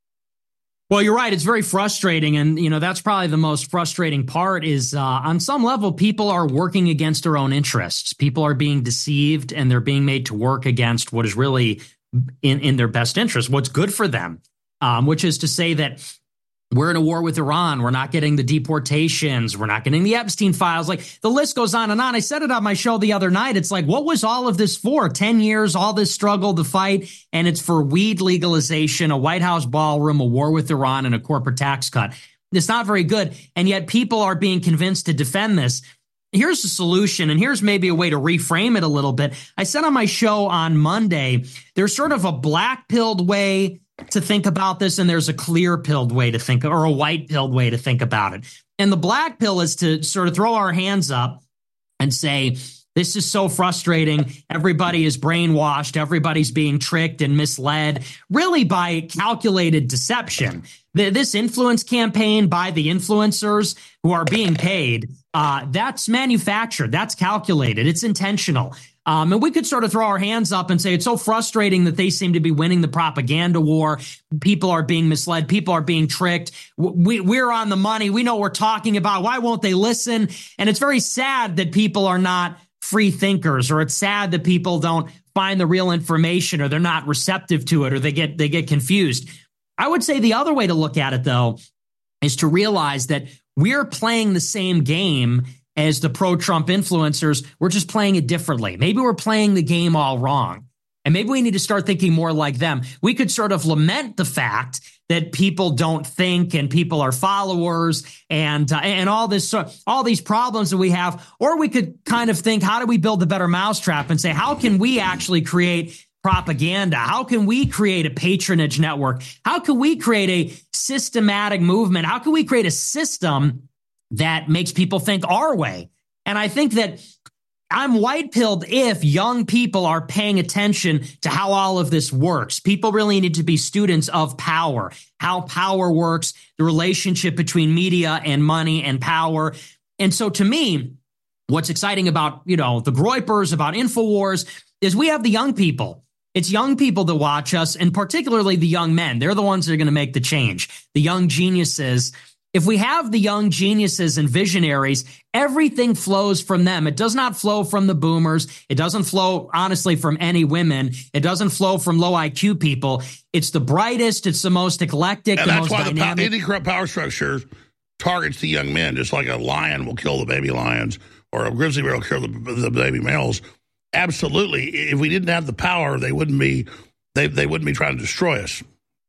Well, you're right. It's very frustrating. And, you know, that's probably the most frustrating part is uh, on some level, people are working against their own interests. People are being deceived and they're being made to work against what is really in, in their best interest, what's good for them, um, which is to say that we're in a war with Iran. We're not getting the deportations. We're not getting the Epstein files. Like the list goes on and on. I said it on my show the other night. It's like, what was all of this for? ten years, all this struggle, the fight, and it's for weed legalization, a White House ballroom, a war with Iran, and a corporate tax cut. It's not very good. And yet people are being convinced to defend this. Here's the solution, and here's maybe a way to reframe it a little bit. I said on my show on Monday, there's sort of a black-pilled way to think about this, and there's a clear-pilled way to think, or a white-pilled way to think about it. And the black pill is to sort of throw our hands up and say, this is so frustrating. Everybody is brainwashed. Everybody's being tricked and misled, really by calculated deception. This influence campaign by the influencers who are being paid, uh, that's manufactured. That's calculated. It's intentional. Um, and we could sort of throw our hands up and say it's so frustrating that they seem to be winning the propaganda war. People are being misled. People are being tricked. We, we're on the money. We know what we're talking about. Why won't they listen? And it's very sad that people are not free thinkers, or it's sad that people don't find the real information, or they're not receptive to it, or they get they get confused. I would say the other way to look at it, though, is to realize that we're playing the same game as the pro-Trump influencers. We're just playing it differently. Maybe we're playing the game all wrong. And maybe we need to start thinking more like them. We could sort of lament the fact that people don't think and people are followers and uh, and all this uh, all these problems that we have. Or we could kind of think, how do we build a better mousetrap and say, how can we actually create propaganda? How can we create a patronage network? How can we create a systematic movement? How can we create a system that makes people think our way? And I think that I'm white-pilled if young people are paying attention to how all of this works. People really need to be students of power, how power works, the relationship between media and money and power. And so to me, what's exciting about, you know, the Groypers, about InfoWars, is we have the young people. It's young people that watch us, and particularly the young men. They're the ones that are going to make the change, the young geniuses. If we have the young geniuses and visionaries, everything flows from them. It does not flow from the boomers. It doesn't flow, honestly, from any women. It doesn't flow from low I Q people. It's the brightest. It's the most eclectic, and the that's most why dynamic. the anti-corrupt power structure targets the young men, just like a lion will kill the baby lions or a grizzly bear will kill the, the baby males. Absolutely. If we didn't have the power, they wouldn't be they they wouldn't be trying to destroy us.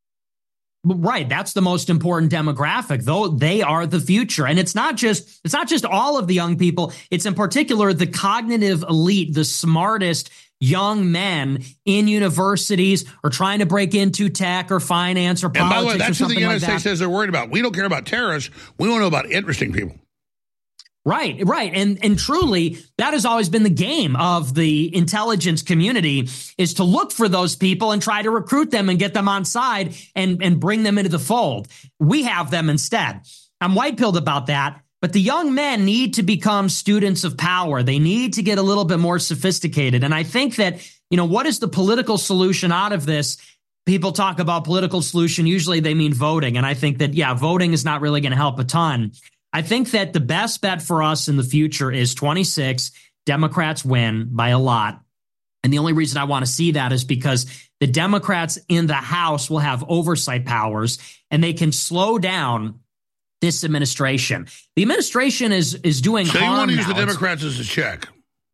Right. That's the most important demographic, though. They are the future. And it's not just it's not just all of the young people. It's in particular the cognitive elite, the smartest young men in universities or trying to break into tech or finance or And politics. by the way, that's or what the something United like States that. says they're worried about. We don't care about terrorists. We want to know about interesting people. Right, right. And and truly, that has always been the game of the intelligence community, is to look for those people and try to recruit them and get them on side and, and bring them into the fold. We have them instead. I'm white-pilled about that. But the young men need to become students of power. They need to get a little bit more sophisticated. And I think that, you know, what is the political solution out of this? People talk about political solution. Usually they mean voting. And I think that, yeah, voting is not really going to help a ton. I think that the best bet for us in the future is twenty-six. Democrats win by a lot. And the only reason I want to see that is because the Democrats in the House will have oversight powers and they can slow down this administration. The administration is is doing So you harm want to use now. the Democrats as a check?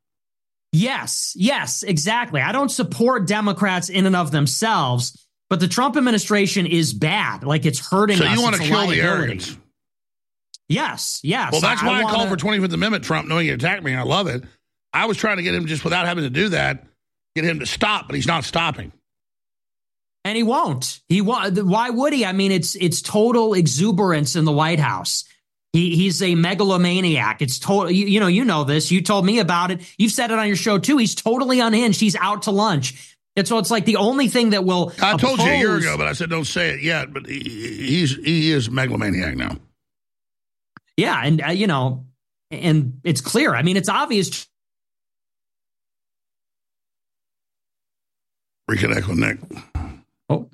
Yes, yes, exactly. I don't support Democrats in and of themselves, but the Trump administration is bad. Like, it's hurting So us. you want to It's a kill the liability. arrogance? Yes, yes. Well, that's why I, wanna- called for twenty-fifth Amendment, Trump, knowing he attacked me. I love it. I was trying to get him, just without having to do that, get him to stop, but he's not stopping. And he won't. He won't. Why would he? I mean, it's it's total exuberance in the White House. He he's a megalomaniac. It's total. You, you know, you know this. You told me about it. You've said it on your show too. He's totally unhinged. He's out to lunch. And so it's like the only thing that will. I told you a year oppose- ago, but I said don't say it yet. But he, he's he is megalomaniac now. Yeah, and uh, you know, and it's clear. I mean, it's obvious. Reconnect with Nick. Oh,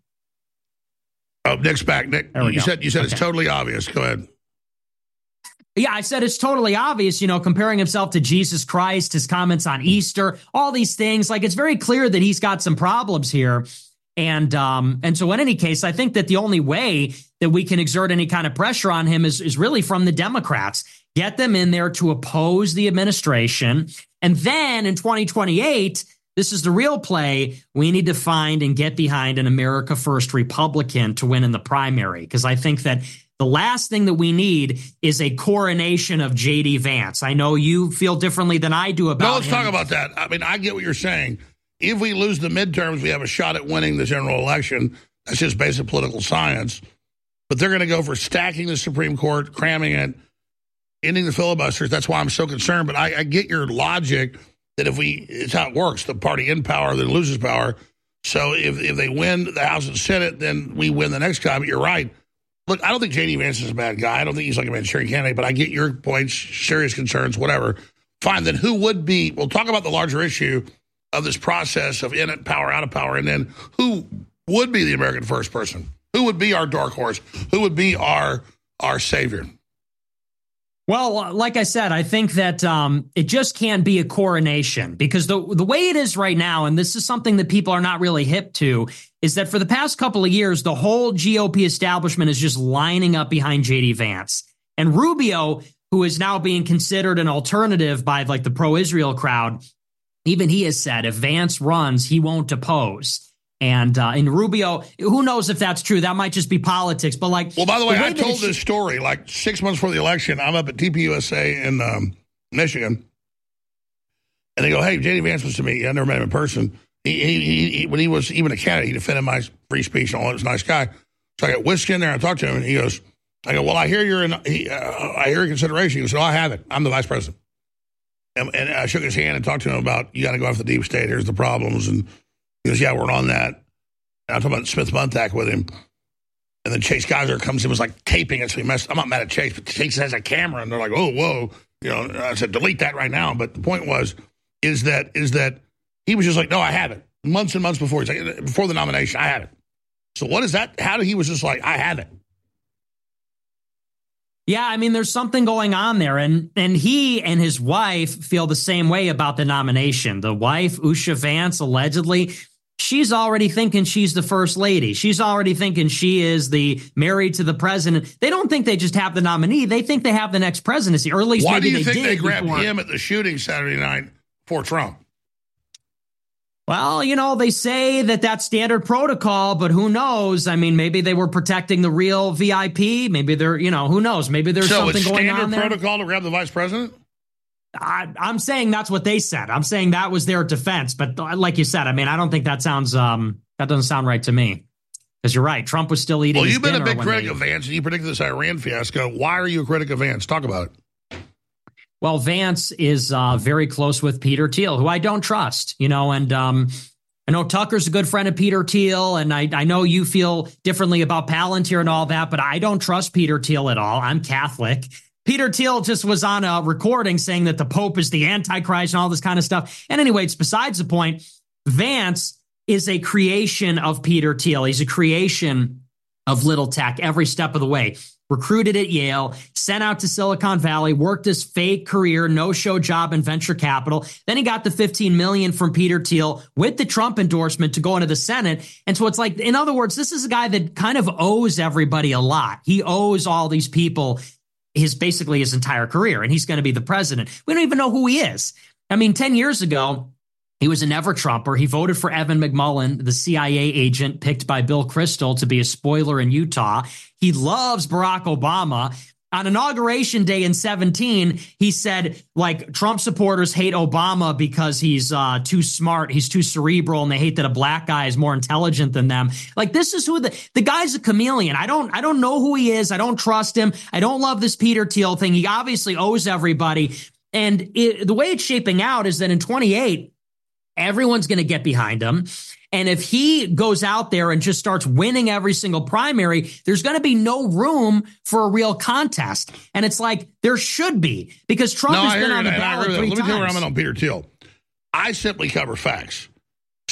oh, Nick's back. Nick, you go. said you said okay. It's totally obvious. Go ahead. Yeah, I said it's totally obvious, you know, comparing himself to Jesus Christ, his comments on Easter, all these things. Like, it's very clear that he's got some problems here. And um, and so in any case, I think that the only way that we can exert any kind of pressure on him is, is really from the Democrats. Get them in there to oppose the administration. And then in twenty twenty-eight, this is the real play. We need to find and get behind an America First Republican to win in the primary, because I think that the last thing that we need is a coronation of J D Vance. I know you feel differently than I do about No, let's him. talk about that. I mean, I get what you're saying. If we lose the midterms, we have a shot at winning the general election. That's just basic political science. But they're going to go for stacking the Supreme Court, cramming it, ending the filibusters. That's why I'm so concerned. But I, I get your logic that if we, it's how it works. The party in power then loses power. So if, if they win the House and Senate, then we win the next time. But you're right. Look, I don't think J D Vance is a bad guy. I don't think he's like a Manchurian candidate, but I get your points, serious concerns, whatever. Fine, then who would be, we'll talk about the larger issue of this process of in it, power, out of power, and then who would be the American first person? Who would be our dark horse? Who would be our our savior? Well, like I said, I think that um, it just can't be a coronation, because the the way it is right now, and this is something that people are not really hip to, is that for the past couple of years, the whole G O P establishment is just lining up behind J D Vance. And Rubio, who is now being considered an alternative by like the pro-Israel crowd, even he has said if Vance runs, he won't oppose. And uh, in Rubio, who knows if that's true? That might just be politics. But like, well, by the way, the way I told this story like six months before the election. I'm up at T P U S A in um, Michigan, and they go, "Hey, J D Vance was to me. I never met him in person. He, he, he, when he was even a candidate, he defended my free speech and all. He was a nice guy. So I got whisked in there and I talked to him, and he goes, I go, well, I hear you're in. He, uh, I hear your consideration. He goes, no, I have it. I'm the vice president. And, and I shook his hand and talked to him about, you got to go after the deep state. Here's the problems. And he goes, yeah, we're on that. And I'm talking about Smith Muntak with him. And then Chase Geiser comes in, was like taping it. So he messed. I'm not mad at Chase, but Chase has a camera, and they're like, oh, whoa. You know, and I said, delete that right now. But the point was, is that is that he was just like, no, I have it. Months and months before. He's like, before the nomination, I have it. So what is that? How did he was just like, I have it. Yeah, I mean, there's something going on there. And and he and his wife feel the same way about the nomination. The wife, Usha Vance, allegedly, she's already thinking she's the first lady. She's already thinking she is the married to the president. They don't think they just have the nominee. They think they have the next presidency, or at least Why maybe do you they think did they grabbed before. him at the shooting Saturday night for Trump? Well, you know, they say that that's standard protocol, but who knows? I mean, maybe they were protecting the real V I P. Maybe they're, you know, who knows? Maybe there's so something it's going standard on there. protocol to grab the vice president? I, I'm saying that's what they said. I'm saying that was their defense. But like you said, I mean, I don't think that sounds um, that doesn't sound right to me. Because you're right, Trump was still eating. Well, his you've been a dinner big when critic they, of Vance, and you predicted this Iran fiasco. Why are you a critic of Vance? Talk about it. Well, Vance is uh, very close with Peter Thiel, who I don't trust. You know, and um, I know Tucker's a good friend of Peter Thiel, and I, I know you feel differently about Palantir and all that, but I don't trust Peter Thiel at all. I'm Catholic. Peter Thiel just was on a recording saying that the Pope is the Antichrist and all this kind of stuff. And anyway, it's besides the point. Vance is a creation of Peter Thiel. He's a creation of Little Tech every step of the way. Recruited at Yale, sent out to Silicon Valley, worked his fake career, no-show job in venture capital. Then he got the fifteen million dollars from Peter Thiel with the Trump endorsement to go into the Senate. And so it's like, in other words, this is a guy that kind of owes everybody a lot. He owes all these people his basically his entire career, and he's going to be the president. We don't even know who he is. I mean, ten years ago, he was a never-Trumper. He voted for Evan McMullin, the C I A agent picked by Bill Kristol to be a spoiler in Utah. He loves Barack Obama. On Inauguration Day in seventeen, he said, like, Trump supporters hate Obama because he's uh, too smart, he's too cerebral, and they hate that a black guy is more intelligent than them. Like, this is who the the guy's a chameleon. I don't I don't know who he is. I don't trust him. I don't love this Peter Thiel thing. He obviously owes everybody. And it, the way it's shaping out is that in twenty-eight, everyone's going to get behind him. And if he goes out there and just starts winning every single primary, there's going to be no room for a real contest. And it's like, there should be, because Trump no, has I been hear on the that. ballot Let three me tell you where I'm times. at on Peter Thiel. I simply cover facts.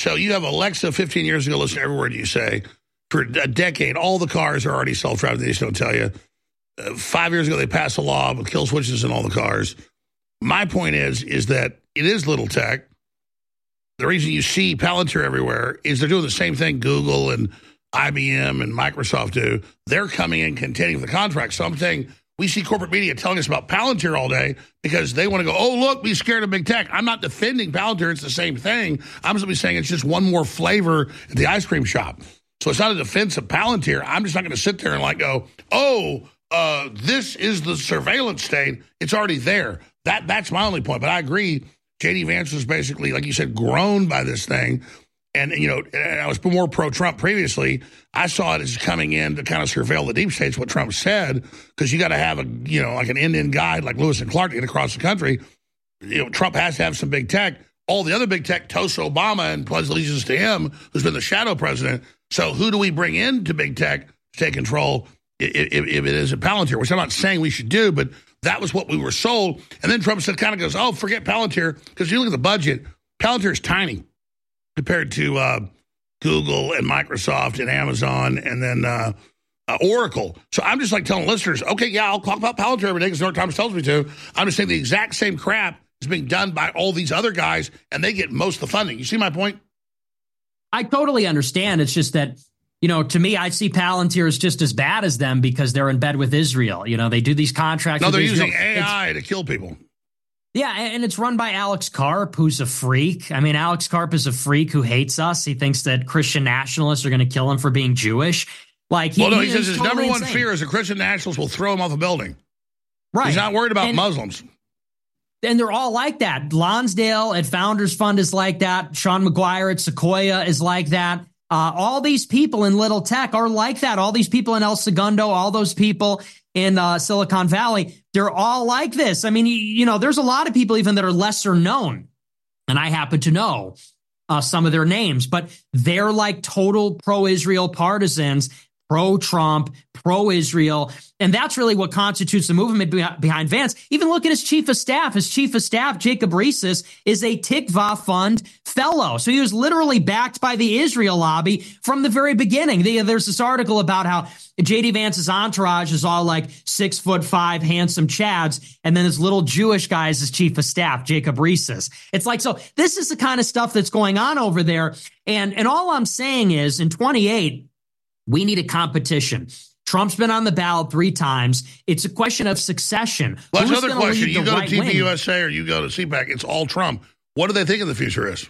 So you have Alexa fifteen years ago, listen to every word you say. For a decade, all the cars are already self-driving. They just don't tell you. Uh, five years ago, they passed a law with kill switches in all the cars. My point is, is that it is little tech. The reason you see Palantir everywhere is they're doing the same thing Google and I B M and Microsoft do. They're coming in contending for the contract. So I'm saying we see corporate media telling us about Palantir all day because they want to go, oh, look, be scared of big tech. I'm not defending Palantir. It's the same thing. I'm simply saying it's just one more flavor at the ice cream shop. So it's not a defense of Palantir. I'm just not going to sit there and like go, oh, uh, this is the surveillance state. It's already there. That That's my only point. But I agree. J D Vance was basically, like you said, grown by this thing. And, you know, and I was more pro-Trump previously. I saw it as coming in to kind of surveil the deep states, what Trump said, because you got to have a, you know, like an Indian guide like Lewis and Clark to get across the country. You know, Trump has to have some big tech. All the other big tech toast Obama and pledge allegiance to him, who's been the shadow president. So who do we bring in to big tech to take control if, if, if it is a Palantir, which I'm not saying we should do, but that was what we were sold. And then Trump said, kind of goes, oh, forget Palantir, because you look at the budget, Palantir is tiny compared to uh, Google and Microsoft and Amazon and then uh, uh, Oracle. So I'm just like telling listeners, okay, yeah, I'll talk about Palantir every day because New York Times tells me to. I'm just saying the exact same crap is being done by all these other guys, and they get most of the funding. You see my point? I totally understand. It's just that, you know, to me, I see Palantir as just as bad as them because they're in bed with Israel. You know, they do these contracts. No, they're Israel. using A I it's, to kill people. Yeah, and it's run by Alex Karp, who's a freak. I mean, Alex Karp is a freak who hates us. He thinks that Christian nationalists are going to kill him for being Jewish. Like, he, well, no, he, he says his totally number one insane. fear is that Christian nationalists will throw him off a building. Right. He's not worried about and, Muslims. And they're all like that. Lonsdale at Founders Fund is like that. Sean McGuire at Sequoia is like that. Uh, all these people in Little Tech are like that. All these people in El Segundo, all those people in uh, Silicon Valley, they're all like this. I mean, you, you know, there's a lot of people even that are lesser known. And I happen to know uh, some of their names, but they're like total pro-Israel partisans, pro-Trump, pro-Israel. And that's really what constitutes the movement behind Vance. Even look at his chief of staff. His chief of staff, Jacob Reeses, is a Tikva Fund fellow. So he was literally backed by the Israel lobby from the very beginning. There's this article about how J D Vance's entourage is all like six foot five, handsome Chads. And then this little Jewish guy is his chief of staff, Jacob Reeses. It's like, so this is the kind of stuff that's going on over there. And, and all I'm saying is in twenty-eight, we need a competition. Trump's been on the ballot three times. It's a question of succession. Well, that's Who's another gonna question. lead You the go right to T V wing? U S A or you go to C PAC, it's all Trump. What do they think of the future is?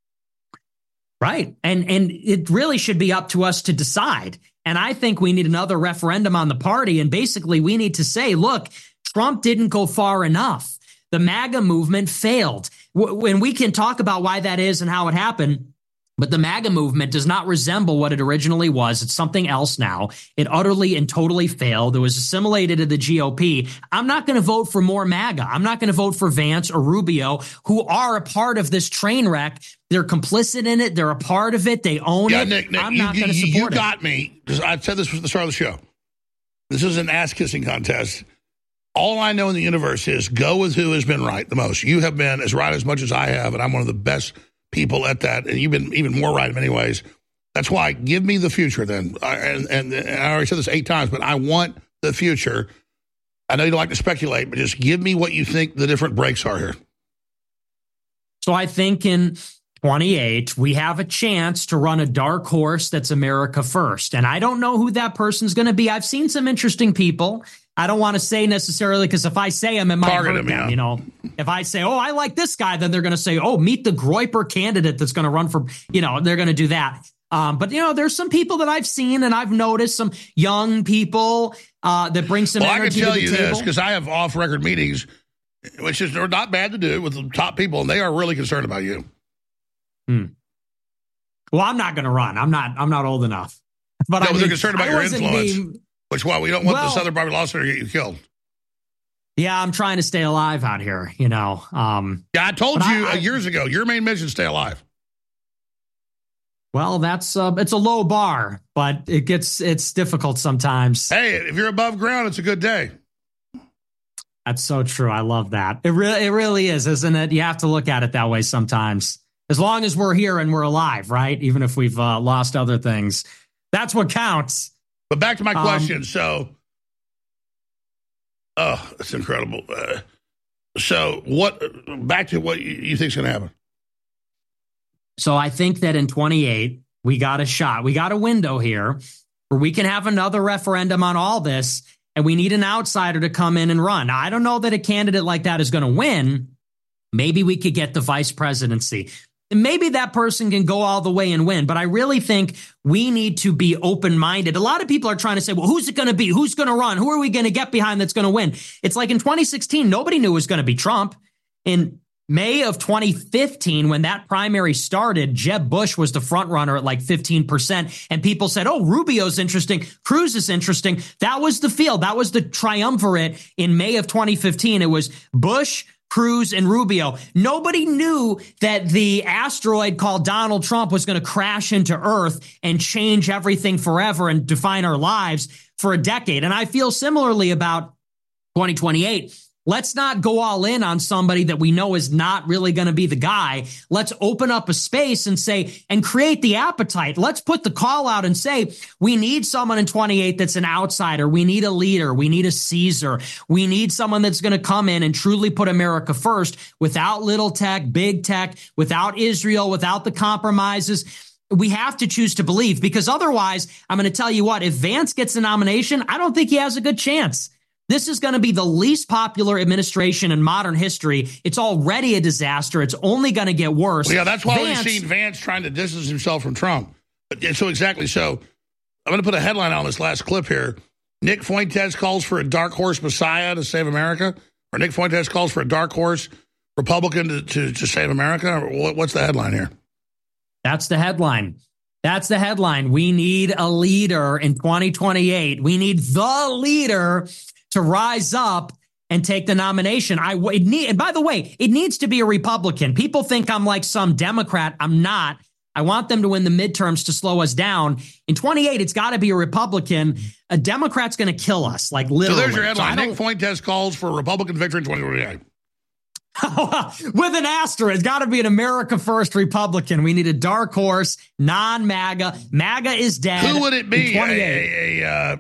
Right. And and it really should be up to us to decide. And I think we need another referendum on the party. And basically, we need to say, look, Trump didn't go far enough. The MAGA movement failed. When we can talk about why that is and how it happened. But the MAGA movement does not resemble what it originally was. It's something else now. It utterly and totally failed. It was assimilated to the G O P. I'm not going to vote for more MAGA. I'm not going to vote for Vance or Rubio, who are a part of this train wreck. They're complicit in it. They're a part of it. They own Yeah, it. Nick, Nick, I'm you, not you, going to you support it. You got me, because I said this was the start of the show. This is an ass-kissing contest. All I know in the universe is go with who has been right the most. You have been as right as much as I have, and I'm one of the best people at that, and you've been even more right in many ways. That's why give me the future then. I, and, and, and I already said this eight times, but I want the future. I know you don't like to speculate, but just give me what you think the different breaks are here. So I think in twenty-eight, we have a chance to run a dark horse that's America first. And I don't know who that person's going to be. I've seen some interesting people. I don't want to say necessarily, because if I say them, it might Target hurt them, them. yeah. You know, if I say, oh, I like this guy, then they're going to say, oh, meet the Groyper candidate that's going to run for, you know, they're going to do that. Um, but, you know, there's some people that I've seen and I've noticed, some young people uh, that bring some well, energy I can tell to the you table. this, because I have off-record meetings, which is not bad to do with the top people, and they are really concerned about you. Hmm. Well, I'm not going to run. I'm not. I'm not old enough. But No, I but mean, they're concerned about I your wasn't influence, being- which is why we don't want Well- the Southern Poverty Law Center to get you killed. Yeah, I'm trying to stay alive out here. You know. Um, Yeah, I told But you I- uh, I- years ago, your main mission is stay alive. well, that's uh, it's a low bar, but it gets it's difficult sometimes. Hey, if you're above ground, it's a good day. That's so true. I love that. It really, it really is, isn't it? You have to look at it that way sometimes. As long as we're here and we're alive, right? Even if we've uh, lost other things. That's what counts. But back to my Um, question. So, oh, it's incredible. Uh, so what, back to what you, you think is going to happen. So I think that in twenty-eight, we got a shot. We got a window here where we can have another referendum on all this, and we need an outsider to come in and run. Now, I don't know that a candidate like that is going to win. Maybe we could get the vice presidency. And maybe that person can go all the way and win. But I really think we need to be open-minded. A lot of people are trying to say, well, who's it going to be? Who's going to run? Who are we going to get behind that's going to win? It's like in twenty sixteen, nobody knew it was going to be Trump. In May of twenty fifteen, when that primary started, Jeb Bush was the front runner at like fifteen percent. And people said, oh, Rubio's interesting. Cruz is interesting. That was the field. That was the triumvirate in May of twenty fifteen. It was Bush, Cruz, and Rubio. Nobody knew that the asteroid called Donald Trump was going to crash into Earth and change everything forever and define our lives for a decade. And I feel similarly about twenty twenty-eight. Let's not go all in on somebody that we know is not really going to be the guy. Let's open up a space and say, and create the appetite. Let's put the call out and say, we need someone in twenty-eight that's an outsider. We need a leader. We need a Caesar. We need someone that's going to come in and truly put America first without little tech, big tech, without Israel, without the compromises. We have to choose to believe, because otherwise, I'm going to tell you what, if Vance gets a nomination, I don't think he has a good chance. This is going to be the least popular administration in modern history. It's already a disaster. It's only going to get worse. Well, yeah, that's why Vance, we've seen Vance trying to distance himself from Trump. But, so exactly. So I'm going to put a headline on this last clip here. Nick Fuentes calls for a dark horse messiah to save America. Or Nick Fuentes calls for a dark horse Republican to, to, to save America. What, what's the headline here? That's the headline. That's the headline. We need a leader in twenty twenty-eight. We need the leader to rise up and take the nomination. I it need, and by the way, it needs to be a Republican. People think I'm like some Democrat. I'm not. I want them to win the midterms to slow us down. In twenty-eight, it's got to be a Republican. A Democrat's going to kill us, like literally. So there's your headline. So Nick Fuentes calls for a Republican victory in twenty twenty-eight. With an asterisk, it's got to be an America First Republican. We need a dark horse, non-MAGA. MAGA is dead. Who would it be? A, a, a, uh,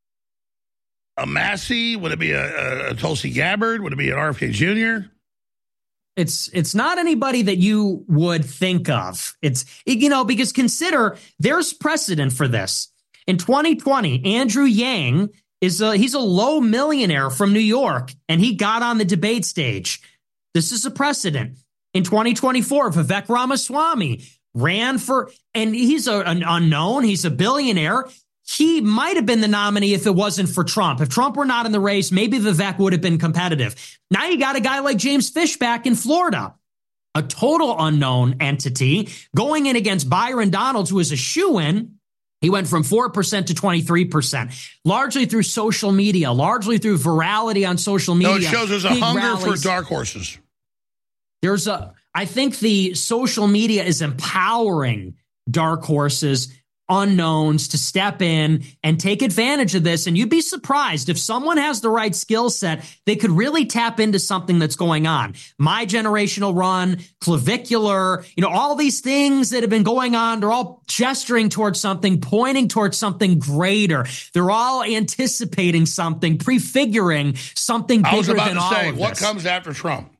a Massey? Would it be a, a, a Tulsi Gabbard? Would it be an R F K Junior? It's it's not anybody that you would think of. It's, you know, because consider there's precedent for this. In twenty twenty, Andrew Yang is a, he's a low millionaire from New York, and he got on the debate stage. This is a precedent. In twenty twenty-four, Vivek Ramaswamy ran for, and he's a, an unknown. He's a billionaire. He might have been the nominee if it wasn't for Trump. If Trump were not in the race, maybe Vivek would have been competitive. Now you got a guy like James Fishback in Florida, a total unknown entity, going in against Byron Donalds, who is a shoo-in. He went from four percent to twenty-three percent, largely through social media, largely through virality on social media. No, it shows there's a hunger rallies. for dark horses. There's a, I think the social media is empowering dark horses, unknowns to step in and take advantage of this. And you'd be surprised if someone has the right skill set, they could really tap into something that's going on. My generational run, clavicular, you know, all these things that have been going on, they're all gesturing towards something, pointing towards something greater. They're all anticipating something, prefiguring something bigger I was about than to all say, of what this. comes after Trump?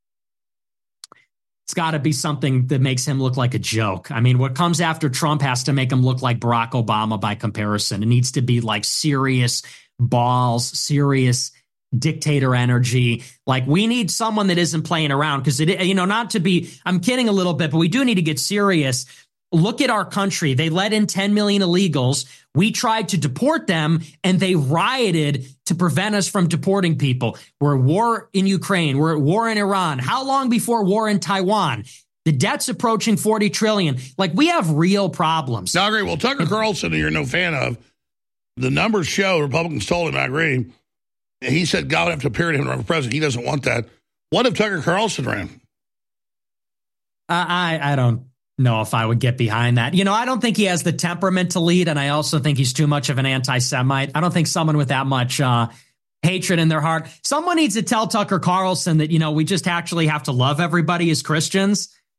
It's got to be something that makes him look like a joke. I mean, what comes after Trump has to make him look like Barack Obama by comparison. It needs to be like serious balls, serious dictator energy. Like, we need someone that isn't playing around, because it, you know, not to be, I'm kidding a little bit, but we do need to get serious. Look at our country. They let in ten million illegals. We tried to deport them, and they rioted to prevent us from deporting people. We're at war in Ukraine. We're at war in Iran. How long before war in Taiwan? The debt's approaching forty trillion dollars. Like, we have real problems. No, I agree. Well, Tucker Carlson, who you're no fan of, the numbers show, Republicans told him, I agree, he said God would have to appear to him to run for president. He doesn't want that. What if Tucker Carlson ran? Uh, I, I don't know if I would get behind that. You know, I don't think he has the temperament to lead, and I also think he's too much of an anti-Semite. I don't think someone with that much uh, hatred in their heart. Someone needs to tell Tucker Carlson that, you know, we just actually have to love everybody as Christians.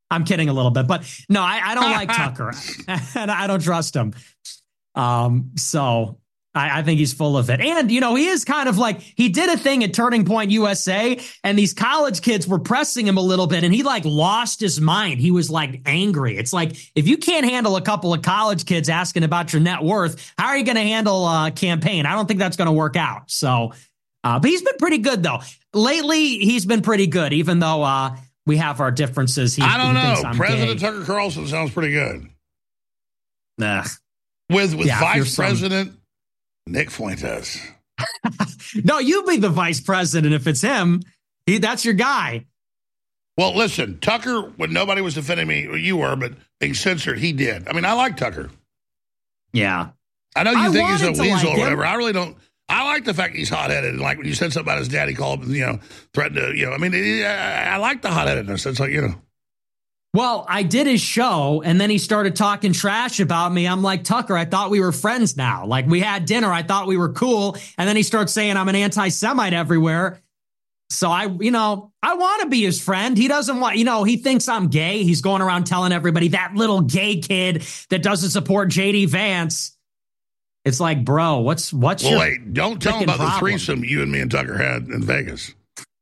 I'm kidding a little bit, but no, I, I don't like Tucker, and I don't trust him. Um, so I, I think he's full of it. And, you know, he is kind of like, he did a thing at Turning Point U S A, and these college kids were pressing him a little bit, and he like lost his mind. He was like angry. It's like, if you can't handle a couple of college kids asking about your net worth, how are you going to handle a campaign? I don't think that's going to work out. So, uh, but he's been pretty good though. Lately, he's been pretty good, even though, uh, we have our differences. He, I don't he know. President gay. Tucker Carlson sounds pretty good. Nah. With with yeah, Vice President some... Nick Fuentes. No, you be the vice president if it's him. He, that's your guy. Well, listen, Tucker, when nobody was defending me, or you were, but being censored, he did. I mean, I like Tucker. Yeah. I know you I think he's a weasel like or whatever. I really don't. I like the fact he's hot-headed. And like when you said something about his dad, he called him, you know, threatened to, you know, I mean, I, I like the hot-headedness. It's like, you know. Well, I did his show, and then he started talking trash about me. I'm like, Tucker, I thought we were friends now. Like, we had dinner. I thought we were cool. And then he starts saying I'm an anti-Semite everywhere. So I, you know, I want to be his friend. He doesn't want, you know, he thinks I'm gay. He's going around telling everybody that little gay kid that doesn't support J D Vance. It's like, bro, what's what's well, your wait, don't tell him about problem? The threesome you and me and Tucker had in Vegas.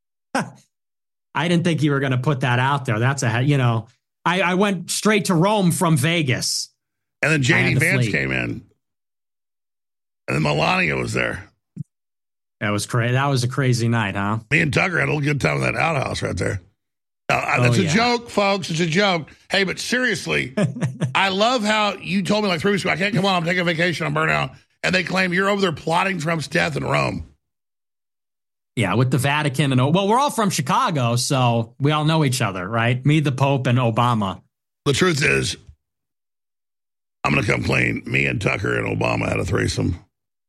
I didn't think you were going to put that out there. That's a, you know, I, I went straight to Rome from Vegas. And then J D Vance flee. came in. And then Melania was there. That was crazy. That was a crazy night, huh? Me and Tucker had a little good time in that outhouse right there. Uh, that's oh, yeah. a joke, folks. It's a joke. Hey, but seriously, I love how you told me like three weeks ago, I can't come on, I'm taking a vacation, I'm burnt out. And they claim you're over there plotting Trump's death in Rome. Yeah, with the Vatican. and Well, we're all from Chicago, so we all know each other, right? Me, the Pope, and Obama. The truth is, I'm going to come clean. Me and Tucker and Obama had a threesome.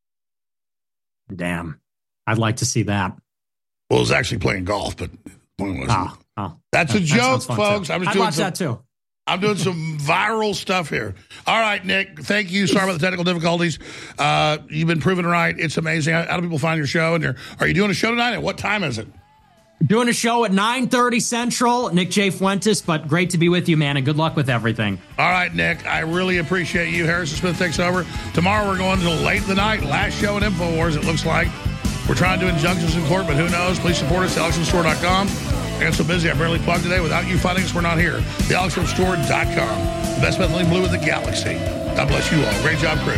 Damn. I'd like to see that. Well, it was actually playing golf, but one wasn't. Oh. Oh, That's that, a joke, folks. Too. I'm just I'd doing watch some, that too. I'm doing some viral stuff here. All right, Nick. Thank you. Sorry about the technical difficulties. Uh, you've been proven right. It's amazing. How, how do people find your show? And are you doing a show tonight? And what time is it? Doing a show at nine thirty Central. Nick J. Fuentes, but great to be with you, man, and good luck with everything. All right, Nick. I really appreciate you. Harrison Smith takes over. Tomorrow we're going until late in the night. Last show at InfoWars, it looks like. We're trying to do injunctions in court, but who knows? Please support us at alex store dot com. I got so busy, I barely plugged today. Without you funding us, we're not here. the alex store dot com. The best methylene blue in the galaxy. God bless you all. Great job, crew.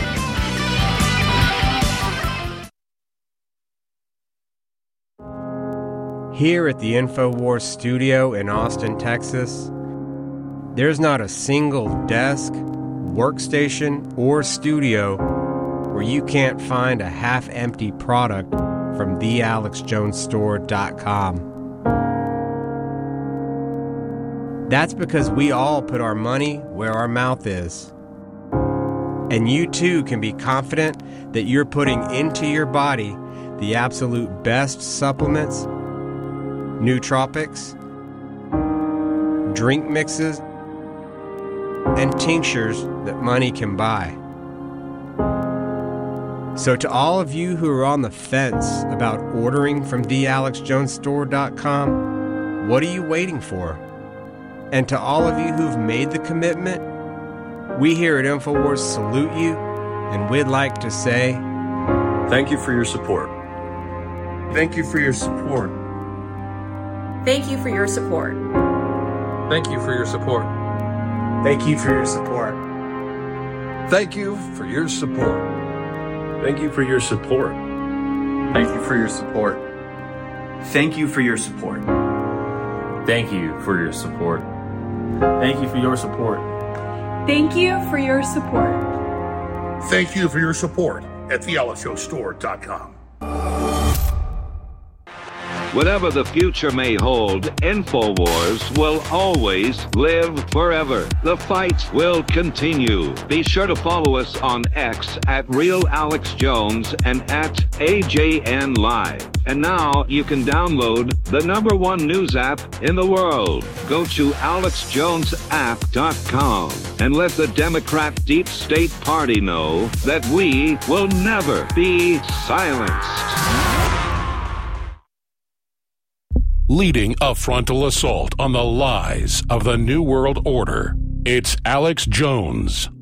Here at the InfoWars studio in Austin, Texas, there's not a single desk, workstation, or studio where you can't find a half-empty product from the alex jones store dot com. That's because we all put our money where our mouth is. And you too can be confident that you're putting into your body the absolute best supplements, nootropics, drink mixes, and tinctures that money can buy. So to all of you who are on the fence about ordering from the alex jones store dot com, what are you waiting for? And to all of you who've made the commitment, we here at InfoWars salute you, and we'd like to say, thank you for your support. Thank you for your support. Thank you for your support. Thank you for your support. Thank you for your support. Thank you for your support. Thank you for your support. Thank you for your support. Thank you for your support. Thank you for your support. Thank you for your support. Thank you for your support. Thank you for your support at the alex store dot com. Whatever the future may hold, InfoWars will always live forever. The fight will continue. Be sure to follow us on X at Real Alex Jones and at A J N Live. And now you can download the number one news app in the world. Go to alex jones app dot com and let the Democrat Deep State Party know that we will never be silenced. leading a frontal assault on the lies of the New World Order. It's Alex Jones.